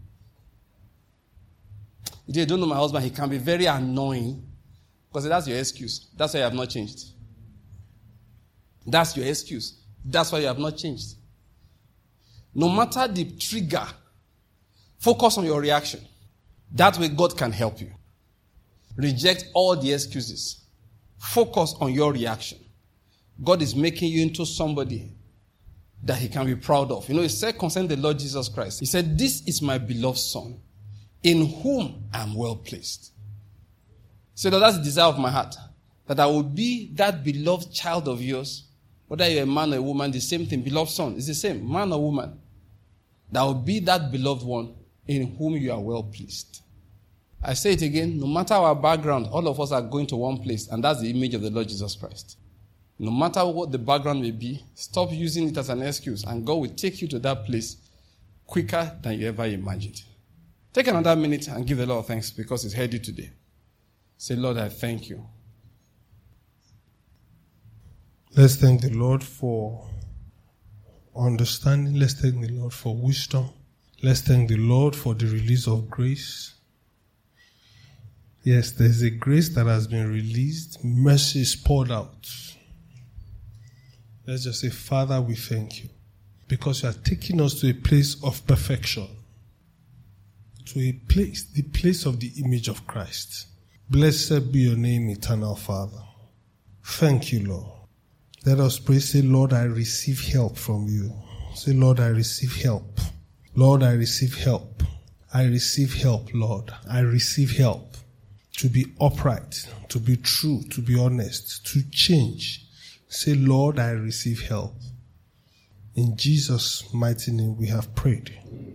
If you don't know my husband, he can be very annoying because that's your excuse. That's why you have not changed. That's your excuse. That's why you have not changed. No matter the trigger, focus on your reaction. That way God can help you. Reject all the excuses. Focus on your reaction. God is making you into somebody that he can be proud of. You know, he said concerning the Lord Jesus Christ, he said, this is my beloved son, in whom I am well pleased. So that's the desire of my heart, that I will be that beloved child of yours, whether you're a man or a woman, the same thing, beloved son, it's the same, man or woman. That will be that beloved one in whom you are well pleased. I say it again, no matter our background, all of us are going to one place, and that's the image of the Lord Jesus Christ. No matter what the background may be, stop using it as an excuse, and God will take you to that place quicker than you ever imagined. Take another minute and give the Lord thanks because He's heard you today. Say, Lord, I thank you. Let's thank the Lord for understanding. Let's thank the Lord for wisdom. Let's thank the Lord for the release of grace. Yes, there's a grace that has been released. Mercy is poured out. Let's just say, Father, we thank you because you are taking us to a place of perfection, to a place, the place of the image of Christ. Blessed be your name, eternal Father. Thank you, Lord. Let us pray. Say, Lord, I receive help from you. Say, Lord, I receive help. Lord, I receive help. I receive help, Lord. I receive help to be upright, to be true, to be honest, to change. Say, Lord, I receive help. In Jesus' mighty name we have prayed.